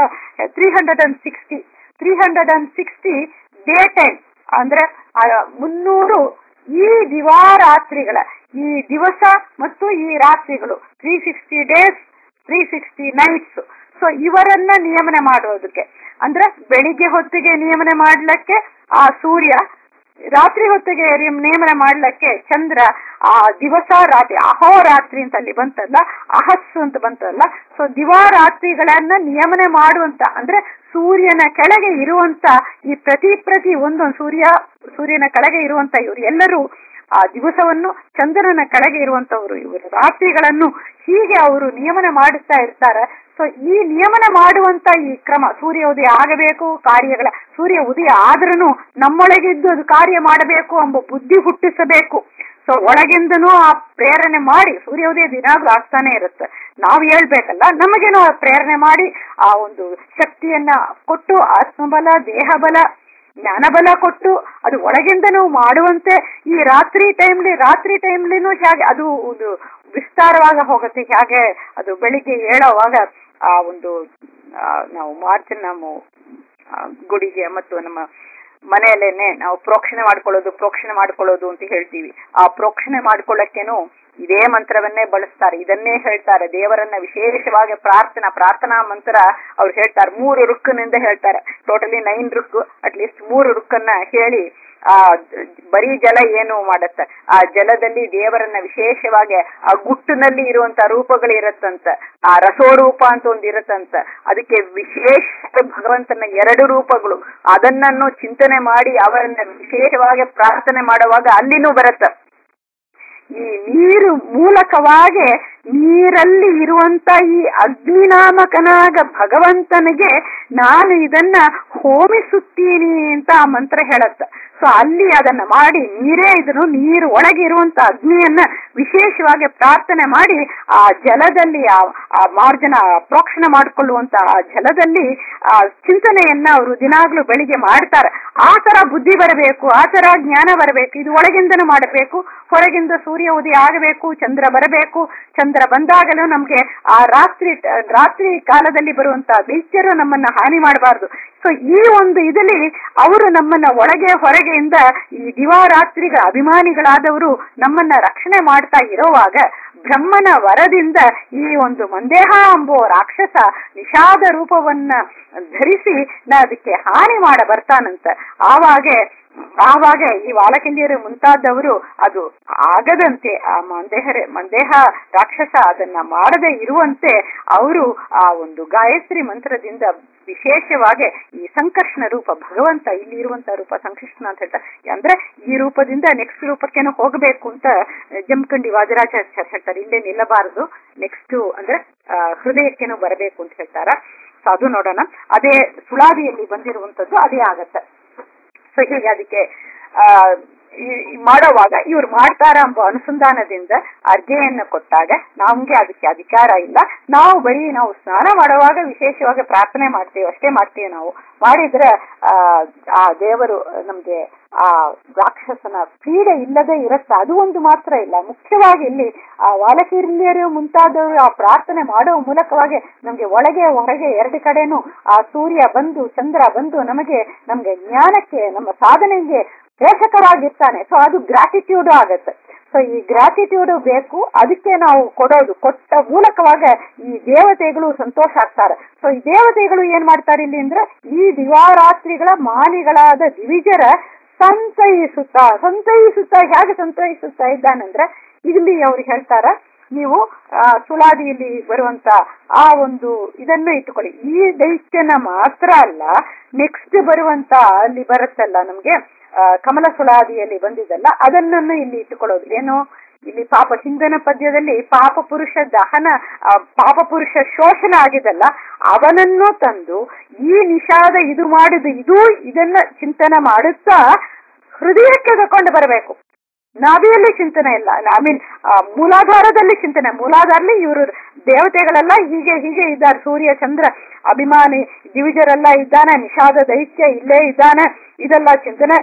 360 ಡೇ ಟೈಮ್ ಅಂದ್ರೆ 300 ಈ ದಿವಾರಾತ್ರಿಗಳ, ಈ ದಿವಸ ಮತ್ತು ಈ ರಾತ್ರಿಗಳು 360 ಡೇಸ್ 360 ನೈಟ್ಸ್. ಸೊ ಇವರನ್ನ ನಿಯಮನ ಮಾಡೋದಕ್ಕೆ ಅಂದ್ರೆ ಬೆಳಿಗ್ಗೆ ಹೊತ್ತಿಗೆ ನಿಯಮನ ಮಾಡ್ಲಿಕ್ಕೆ ಆ ಸೂರ್ಯ, ರಾತ್ರಿ ಹೊತ್ತಿಗೆ ನೇಮನ ಮಾಡ್ಲಿಕ್ಕೆ ಚಂದ್ರ, ಆ ದಿವಸ ರಾತ್ರಿ ಅಹೋರಾತ್ರಿ ಅಂತ ಅಲ್ಲಿ ಬಂತಲ್ಲ, ಅಹಸ್ಸು ಅಂತ ಬಂತಲ್ಲ. ಸೊ ದಿವಾರಾತ್ರಿಗಳನ್ನ ನಿಯಮನ ಮಾಡುವಂತ ಅಂದ್ರೆ ಸೂರ್ಯನ ಕೆಳಗೆ ಇರುವಂತ ಈ ಪ್ರತಿ ಒಂದೊಂದು ಸೂರ್ಯನ ಕೆಳಗೆ ಇರುವಂತ ಇವರು ಎಲ್ಲರೂ ಆ ದಿವಸವನ್ನು, ಚಂದ್ರನ ಕೆಳಗೆ ಇರುವಂತವರು ಇವರು ರಾತ್ರಿಗಳನ್ನು ಹೀಗೆ ಅವರು ನಿಯಮನ ಮಾಡುತ್ತಾ ಇರ್ತಾರೆ. ಸೊ ಈ ನಿಯಮನ ಮಾಡುವಂತ ಈ ಕ್ರಮ, ಸೂರ್ಯ ಉದಯ ಆಗಬೇಕು, ಕಾರ್ಯಗಳ ಸೂರ್ಯ ಉದಯ ಆದ್ರೂ ನಮ್ಮೊಳಗಿದ್ದು ಅದು ಕಾರ್ಯ ಮಾಡಬೇಕು ಎಂಬ ಬುದ್ಧಿ ಹುಟ್ಟಿಸಬೇಕು. ಸೊ ಒಳಗಿಂದನೂ ಆ ಪ್ರೇರಣೆ ಮಾಡಿ, ಸೂರ್ಯೋದಯ ದಿನಾಗ್ಲೂ ಆಗ್ತಾನೆ ಇರುತ್ತೆ. ನಾವು ಹೇಳ್ಬೇಕಲ್ಲ, ನಮಗೇನೋ ಪ್ರೇರಣೆ ಮಾಡಿ ಆ ಒಂದು ಶಕ್ತಿಯನ್ನ ಕೊಟ್ಟು, ಆತ್ಮಬಲ, ದೇಹಬಲ, ಜ್ಞಾನಬಲ ಕೊಟ್ಟು ಅದು ಒಳಗಿಂದನೂ ಮಾಡುವಂತೆ ಈ ರಾತ್ರಿ ಟೈಮ್ಲಿನೂ ಹೇಗೆ ಅದು ಒಂದು ವಿಸ್ತಾರವಾಗಿ ಹೋಗುತ್ತೆ. ಹೇಗೆ ಅದು ಬೆಳಿಗ್ಗೆ ಹೇಳೋವಾಗ ಆ ಒಂದು ನಾವು ನಮ್ಮ ಗುಡಿಗೆ ಮತ್ತು ನಮ್ಮ ಮನೆಯಲ್ಲೇನೆ ನಾವು ಪ್ರೋಕ್ಷಣೆ ಮಾಡ್ಕೊಳ್ಳೋದು ಅಂತ ಹೇಳ್ತೀವಿ. ಆ ಪ್ರೋಕ್ಷಣೆ ಮಾಡ್ಕೊಳ್ಳಕ್ಕೇನು ಇದೇ ಮಂತ್ರವನ್ನೇ ಬಳಸ್ತಾರೆ, ಇದನ್ನೇ ಹೇಳ್ತಾರೆ. ದೇವರನ್ನ ವಿಶೇಷವಾಗಿ ಪ್ರಾರ್ಥನಾ ಮಂತ್ರ ಅವ್ರು ಹೇಳ್ತಾರೆ. 3 ರುಕ್ಕನಿಂದ ಹೇಳ್ತಾರೆ. ಟೋಟಲಿ 9 ರುಕ್, ಅಟ್ಲೀಸ್ಟ್ 3 ರುಕ್ಕನ್ನ ಹೇಳಿ ಆ ಬರೀ ಜಲ ಏನು ಮಾಡತ್ತ, ಆ ಜಲದಲ್ಲಿ ದೇವರನ್ನ ವಿಶೇಷವಾಗಿ ಆ ಗುಟ್ಟಿನಲ್ಲಿ ಇರುವಂತ ರೂಪಗಳು ಇರತ್ತಂತ, ಆ ರಸೋರೂಪ ಅಂತ ಒಂದು ಇರತ್ತಂತ. ಅದಕ್ಕೆ ವಿಶೇಷ ಭಗವಂತನ 2 ರೂಪಗಳು, ಅದನ್ನನ್ನು ಚಿಂತನೆ ಮಾಡಿ ಅವರನ್ನ ವಿಶೇಷವಾಗಿ ಪ್ರಾರ್ಥನೆ ಮಾಡುವಾಗ ಅಲ್ಲಿನೂ ಬರತ್ತ. ಈ ನೀರು ಮೂಲಕವಾಗಿ ನೀರಲ್ಲಿ ಇರುವಂತ ಈ ಅಗ್ನಿನಾಮಕನಾಗ ಭಗವಂತನಿಗೆ ನಾನು ಇದನ್ನ ಹೋಮಿಸುತ್ತೀನಿ ಅಂತ ಆ ಮಂತ್ರ ಹೇಳತ್ತ. ಸೊ ಅಲ್ಲಿ ಅದನ್ನ ಮಾಡಿ ನೀರು ಒಳಗೆ ಇರುವಂತ ಅಗ್ನಿಯನ್ನ ವಿಶೇಷವಾಗಿ ಪ್ರಾರ್ಥನೆ ಮಾಡಿ ಆ ಜಲದಲ್ಲಿ ಆ ಮಾರ್ಜನ ಪ್ರೋಕ್ಷಣೆ ಮಾಡಿಕೊಳ್ಳುವಂತ ಆ ಜಲದಲ್ಲಿ ಆ ಚಿಂತನೆಯನ್ನ ಅವರು ದಿನಾಗ್ಲೂ ಬೆಳಿಗ್ಗೆ ಮಾಡ್ತಾರೆ. ಆ ತರ ಬುದ್ಧಿ ಬರಬೇಕು, ಆ ತರ ಜ್ಞಾನ ಬರಬೇಕು. ಇದು ಒಳಗಿಂದನೂ ಮಾಡಬೇಕು, ಹೊರಗಿಂದ ಸೂರ್ಯ ಉದಯ ಆಗಬೇಕು, ಚಂದ್ರ ಬರಬೇಕು. ಚಂದ್ರ ಬಂದಾಗಲೂ ನಮ್ಗೆ ಆ ರಾತ್ರಿ ಕಾಲದಲ್ಲಿ ಬರುವಂತಹ ಬೆಳಚರು ನಮ್ಮನ್ನ ಹಾನಿ ಮಾಡಬಾರ್ದು. ಸೊ ಈ ಒಂದು ಇದರಲ್ಲಿ ಅವರು ನಮ್ಮನ್ನ ಒಳಗೆ ಹೊರಗೆಯಿಂದ ಈ ದಿವಾರಾತ್ರಿಗಳ ಅಭಿಮಾನಿಗಳಾದವರು ನಮ್ಮನ್ನ ರಕ್ಷಣೆ ಮಾಡ್ತಾ ಇರೋವಾಗ ಬ್ರಹ್ಮನ ವರದಿಂದ ಈ ಒಂದು ಮಂದೇಹ ಎಂಬೋ ರಾಕ್ಷಸ ನಿಷಾದ ರೂಪವನ್ನ ಧರಿಸಿ ಅದಕ್ಕೆ ಹಾನಿ ಮಾಡ ಬರ್ತಾನಂತ. ಆವಾಗ ಈ ವಾಲಕಿಂಡಿಯರು ಮುಂತಾದವರು ಅದು ಆಗದಂತೆ, ಆ ಮಂದೇಹ ರಾಕ್ಷಸ ಅದನ್ನ ಮಾಡದೆ ಇರುವಂತೆ ಅವರು ಆ ಒಂದು ಗಾಯತ್ರಿ ಮಂತ್ರದಿಂದ ವಿಶೇಷವಾಗಿ ಈ ಸಂಕರ್ಷಣ ರೂಪ ಭಗವಂತ ಇಲ್ಲಿ ಇರುವಂತಹ ರೂಪ ಸಂಕರ್ಷಣ ಅಂತ ಹೇಳ್ತಾರೆ. ಅಂದ್ರೆ ಈ ರೂಪದಿಂದ ನೆಕ್ಸ್ಟ್ ರೂಪಕ್ಕೇನೋ ಹೋಗಬೇಕು ಅಂತ ಜಮಖಂಡಿ ವಾದಿರಾಜಾಚಾರ್ಯ ಹೇಳ್ತಾರೆ. ಇಲ್ಲೇ ನಿಲ್ಲಬಾರದು, ನೆಕ್ಸ್ಟ್ ಅಂದ್ರೆ ಹೃದಯಕ್ಕೇನೋ ಬರಬೇಕು ಅಂತ ಹೇಳ್ತಾರ. ಸೊ ಅದು ನೋಡೋಣ. ಅದೇ ಸುಳಾದಿಯಲ್ಲಿ ಬಂದಿರುವಂತದ್ದು ಅದೇ ಆಗತ್ತೆ. ಸೊ ಹೀಗೆ ಅದಕ್ಕೆ ಮಾಡೋವಾಗ ಇವ್ರು ಮಾಡ್ತಾರ ಎಂಬ ಅನುಸಂಧಾನದಿಂದ ಅರ್ಘೆಯನ್ನು ಕೊಟ್ಟಾಗ ನಮ್ಗೆ ಅದಕ್ಕೆ ಅಧಿಕಾರ ಇಲ್ಲ. ನಾವು ಸ್ನಾನ ಮಾಡುವಾಗ ವಿಶೇಷವಾಗಿ ಪ್ರಾರ್ಥನೆ ಮಾಡ್ತೀವಿ, ಅಷ್ಟೇ ಮಾಡ್ತೀವಿ. ನಾವು ಮಾಡಿದ್ರೆ ಆ ದೇವರು ನಮ್ಗೆ ಆ ರಾಕ್ಷಸನ ಪೀಡೆ ಇಲ್ಲದೆ ಇರುತ್ತೆ. ಅದು ಒಂದು ಮಾತ್ರ ಇಲ್ಲ, ಮುಖ್ಯವಾಗಿ ಇಲ್ಲಿ ಆ ವಾಲಕಿರ್ಲಿಯರು ಮುಂತಾದವರು ಆ ಪ್ರಾರ್ಥನೆ ಮಾಡುವ ಮೂಲಕವಾಗಿ ನಮ್ಗೆ ಒಳಗೆ ಹೊರಗೆ ಎರಡು ಕಡೆನೂ ಆ ಸೂರ್ಯ ಬಂದು ಚಂದ್ರ ಬಂದು ನಮ್ಗೆ ಜ್ಞಾನಕ್ಕೆ ನಮ್ಮ ಸಾಧನೆಗೆ ಪೋಷಕರಾಗಿರ್ತಾನೆ. ಸೊ ಅದು ಗ್ರಾಟಿಟ್ಯೂಡ್ ಆಗತ್ತೆ. ಸೊ ಈ ಗ್ರಾಟಿಟ್ಯೂಡ್ ಬೇಕು, ಅದಕ್ಕೆ ನಾವು ಕೊಟ್ಟ ಮೂಲಕವಾಗ ಈ ದೇವತೆಗಳು ಸಂತೋಷ ಆಗ್ತಾರೆ. ಸೊ ಈ ದೇವತೆಗಳು ಏನ್ ಮಾಡ್ತಾರೆ ಇಲ್ಲಿ ಅಂದ್ರೆ ಈ ದಿವಾರಾತ್ರಿಗಳ ಮಾಲಿಗಳಾದ ದಿವಿಜರ ಸಂತೈಸುತ್ತಾ ಹೇಗೆ ಸಂತೈಸುತ್ತಾ ಇದ್ದಾನಂದ್ರೆ ಇಲ್ಲಿ ಅವ್ರು ಹೇಳ್ತಾರ, ನೀವು ಸುಳಾದಿಯಲ್ಲಿ ಬರುವಂತ ಆ ಒಂದು ಇದನ್ನು ಇಟ್ಟುಕೊಳ್ಳಿ. ಈ ದೈತ್ಯನ ಮಾತ್ರ ಅಲ್ಲ, ನೆಕ್ಸ್ಟ್ ಬರುವಂತ ಅಲ್ಲಿ ಬರುತ್ತಲ್ಲ ನಮ್ಗೆ ಕಮಲ ಸುಳಾದಿಯಲ್ಲಿ ಬಂದಿದ್ದಲ್ಲ, ಅದನ್ನು ಇಲ್ಲಿ ಇಟ್ಟುಕೊಳ್ಳೋದು. ಏನು ಇಲ್ಲಿ ಹಿಂದನ ಪದ್ಯದಲ್ಲಿ ಪಾಪ ಪುರುಷ ದಹನ, ಪಾಪ ಪುರುಷ ಶೋಷಣ ಆಗಿದಲ್ಲ, ಅವನನ್ನು ತಂದು ಈ ನಿಷಾದ ಇದು ಮಾಡಿದ್ದು ಇದನ್ನ ಚಿಂತನೆ ಮಾಡುತ್ತಾ ಹೃದಯಕ್ಕೆ ತಕೊಂಡು ಬರಬೇಕು. ನಾಭಿಯಲ್ಲಿ ಚಿಂತನೆ ಇಲ್ಲ, ಮೂಲಾಧಾರದಲ್ಲಿ ಚಿಂತನೆ. ಮೂಲಾಧಾರದಲ್ಲಿ ಇವರು ದೇವತೆಗಳೆಲ್ಲ ಹೀಗೆ ಇದ್ದಾರೆ, ಸೂರ್ಯ ಚಂದ್ರ ಅಭಿಮಾನಿ ದಿವಿಜರೆಲ್ಲ ಇದ್ದಾನೆ, ನಿಷಾದ ದೈತ್ಯ ಇಲ್ಲೇ ಇದ್ದಾನೆ, ಇದೆಲ್ಲ ಚಿಂತನೆ.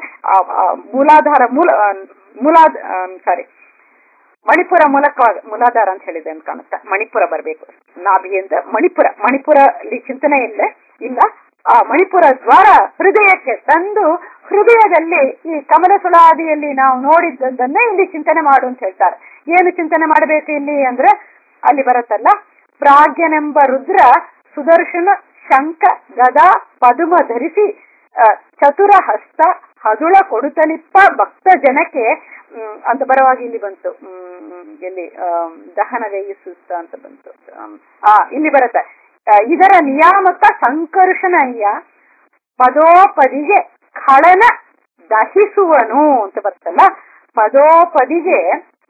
ಮಣಿಪುರ ಮೂಲಕವಾಗಿ ಮೂಲಾಧಾರ ಅಂತ ಹೇಳಿದೆ ಅಂತ ಕಾಣುತ್ತೆ. ಮಣಿಪುರ ಬರಬೇಕು, ನಾಭಿಯಿಂದ ಮಣಿಪುರ ಇಲ್ಲಿ ಚಿಂತನೆ ಇಲ್ಲ. ಆ ಮಣಿಪುರ ದ್ವಾರ ಹೃದಯಕ್ಕೆ ತಂದು ಹೃದಯದಲ್ಲಿ ಈ ಕಮಲ ಸುಳಾದಿಯಲ್ಲಿ ನಾವು ನೋಡಿದ್ದನ್ನೇ ಇಲ್ಲಿ ಚಿಂತನೆ ಮಾಡು ಅಂತ ಹೇಳ್ತಾರೆ. ಏನು ಚಿಂತನೆ ಮಾಡಬೇಕು ಇಲ್ಲಿ ಅಂದ್ರೆ ಅಲ್ಲಿ ಬರುತ್ತಲ್ಲ, ಪ್ರಾಜ್ಞನೆಂಬ ರುದ್ರ ಸುದರ್ಶನ ಶಂಖ ಗದಾ ಪದುಮ ಧರಿಸಿ ಚತುರ ಹಸ್ತ ಹದುಳ ಕೊಡುತ್ತಲಿಪ್ಪ ಭಕ್ತ ಜನಕ್ಕೆ ಅಂತ ಬರವಾಗಿ ಇಲ್ಲಿ ಬಂತು. ಎಲ್ಲಿ ದಹನಗೈಯಿಸುತ್ತ ಅಂತ ಬಂತು. ಇಲ್ಲಿ ಬರುತ್ತೆ, ಇದರ ನಿಯಾಮಕ ಸಂಕರ್ಷಣಯ್ಯ ಪದೋಪದಿಗೆ ಖಳನ ದಹಿಸುವನು ಅಂತ ಬರ್ತಲ್ಲ. ಪದೋಪದಿಗೆ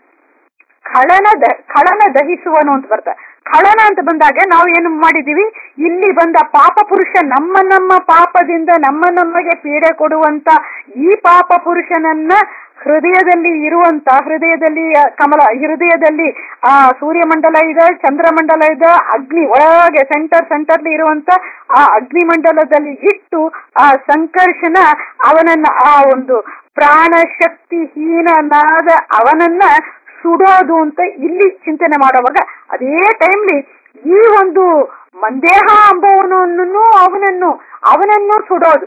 ಖಳನ ದಹಿಸುವನು ಅಂತ ಬರ್ತದೆ. ಖಳನ ಅಂತ ಬಂದಾಗ ನಾವು ಏನು ಮಾಡಿದೀವಿ, ಇಲ್ಲಿ ಬಂದ ಪಾಪ ಪುರುಷ ನಮ್ಮ ಪಾಪದಿಂದ ನಮಗೆ ಪೀಡೆ ಕೊಡುವಂತ ಈ ಪಾಪ ಪುರುಷನನ್ನ ಹೃದಯದಲ್ಲಿ ಆ ಸೂರ್ಯಮಂಡಲ ಇದೆ, ಚಂದ್ರಮಂಡಲ ಇದೆ, ಅಗ್ನಿ ಒಳಗೆ ಸೆಂಟರ್ಲಿ ಇರುವಂತ ಆ ಅಗ್ನಿ ಮಂಡಲದಲ್ಲಿ ಇಟ್ಟು ಆ ಸಂಕರ್ಷಣ ಅವನನ್ನ, ಆ ಒಂದು ಪ್ರಾಣ ಶಕ್ತಿ ಹೀನನಾದ ಅವನನ್ನ ಸುಡೋದು ಅಂತ ಇಲ್ಲಿ ಚಿಂತನೆ ಮಾಡುವಾಗ, ಅದೇ ಟೈಮ್ಲಿ ಈ ಒಂದು ಮಂದೇಹ ಅಂಬವನನ್ನು ಅವನನ್ನು ಸುಡೋದು,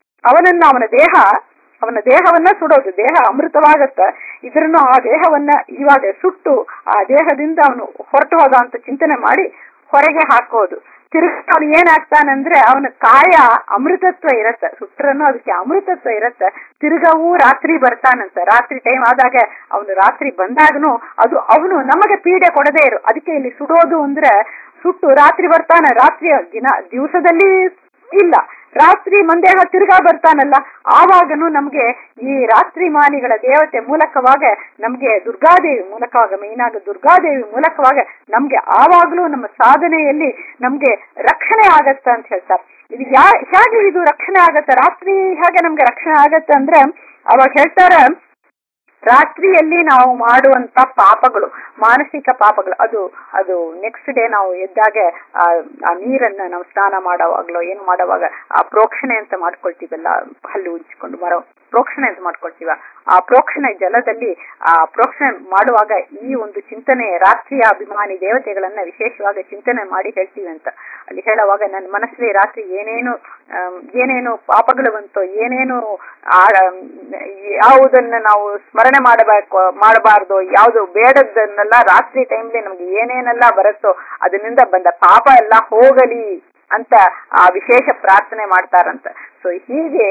ಅವನ ದೇಹವನ್ನ ಸುಡೋದು. ದೇಹ ಅಮೃತವಾಗತ್ತ, ಇದ್ರನ್ನು ಆ ದೇಹವನ್ನ ಇವಾಗ ಸುಟ್ಟು ಆ ದೇಹದಿಂದ ಅವನು ಹೊರಟು ಹೋದ ಅಂತ ಚಿಂತನೆ ಮಾಡಿ ಹೊರಗೆ ಹಾಕೋದು. ತಿರುಗಿ ಅವನು ಏನಾಗ್ತಾನಂದ್ರೆ ಅವನ ಕಾಯ ಅಮೃತತ್ವ ಇರತ್ತ, ಸುಟ್ರನ್ನು ಅದಕ್ಕೆ ಅಮೃತತ್ವ ಇರತ್ತ. ತಿರುಗವೂ ರಾತ್ರಿ ಬರ್ತಾನಂತ. ರಾತ್ರಿ ಟೈಮ್ ಆದಾಗ ಅವನು ರಾತ್ರಿ ಬಂದಾಗನು ಅದು ಅವನು ನಮಗೆ ಪೀಡೆ ಕೊಡದೇ ಇರು. ಅದಕ್ಕೆ ಇಲ್ಲಿ ಸುಡೋದು ಅಂದ್ರೆ ಸುಟ್ಟು ರಾತ್ರಿ ಬರ್ತಾನ. ರಾತ್ರಿ ದಿವಸದಲ್ಲಿ ಇಲ್ಲ, ರಾತ್ರಿ ಮಂದೇಹ ತಿರುಗಾ ಬರ್ತಾನಲ್ಲ, ಆವಾಗನು ನಮ್ಗೆ ಈ ರಾತ್ರಿ ಮಾನಿಗಳ ದೇವತೆ ಮೂಲಕವಾಗ ನಮ್ಗೆ ದುರ್ಗಾದೇವಿ ಮೂಲಕವಾಗ, ಮೇಯ್ನಾಗ ದುರ್ಗಾದೇವಿ ಮೂಲಕವಾಗ ನಮ್ಗೆ ಆವಾಗ್ಲೂ ನಮ್ಮ ಸಾಧನೆಯಲ್ಲಿ ನಮ್ಗೆ ರಕ್ಷಣೆ ಆಗತ್ತ ಅಂತ ಹೇಳ್ತಾರೆ. ಇದು ಹೇಗೆ ಇದು ರಕ್ಷಣೆ ಆಗತ್ತ, ರಾತ್ರಿ ಹೇಗೆ ನಮ್ಗೆ ರಕ್ಷಣೆ ಆಗತ್ತ ಅಂದ್ರೆ ಅವಾಗ ಹೇಳ್ತಾರ, ರಾತ್ರಿಯಲ್ಲಿ ನಾವು ಮಾಡುವಂತ ಪಾಪಗಳು, ಮಾನಸಿಕ ಪಾಪಗಳು, ಅದು ನೆಕ್ಸ್ಟ್ ಡೇ ನಾವು ಎದ್ದಾಗೆ ಆ ನೀರನ್ನ ನಾವು ಸ್ನಾನ ಮಾಡುವಾಗ್ಲೋ ಏನು ಮಾಡುವಾಗ ಆ ಪ್ರೋಕ್ಷಣೆ ಅಂತ ಮಾಡ್ಕೊಳ್ತೀವಲ್ಲ, ಹಲ್ಲು ಉಜ್ಜಿಕೊಂಡು ಪ್ರೋಕ್ಷಣೆ ಅಂತ ಮಾಡ್ಕೊಳ್ತೀವ, ಆ ಪ್ರೋಕ್ಷಣೆ ಜಲದಲ್ಲಿ ಆ ಪ್ರೋಕ್ಷಣೆ ಮಾಡುವಾಗ ಈ ಒಂದು ಚಿಂತನೆ ರಾತ್ರಿಯ ಅಭಿಮಾನಿ ದೇವತೆಗಳನ್ನ ವಿಶೇಷವಾಗಿ ಚಿಂತನೆ ಮಾಡಿ ಹೇಳ್ತೀವಿ ಅಂತ ಅಲ್ಲಿ ಹೇಳುವಾಗ ನನ್ನ ಮನಸ್ಸಲ್ಲಿ ರಾತ್ರಿ ಏನೇನು ಪಾಪಗಳು ಬಂತೋ, ಏನೇನು ಯಾವುದನ್ನ ನಾವು ಸ್ಮರಣೆ ಮಾಡಬಾರ್ದು, ಯಾವುದು ಬೇಡದನ್ನೆಲ್ಲ ರಾತ್ರಿ ಟೈಮ್ಲಿ ನಮ್ಗೆ ಏನೇನೆಲ್ಲ ಬರುತ್ತೋ ಅದರಿಂದ ಬಂದ ಪಾಪ ಎಲ್ಲ ಹೋಗಲಿ ಅಂತ ಆ ವಿಶೇಷ ಪ್ರಾರ್ಥನೆ ಮಾಡ್ತಾರಂತ. ಸೊ ಹೀಗೆ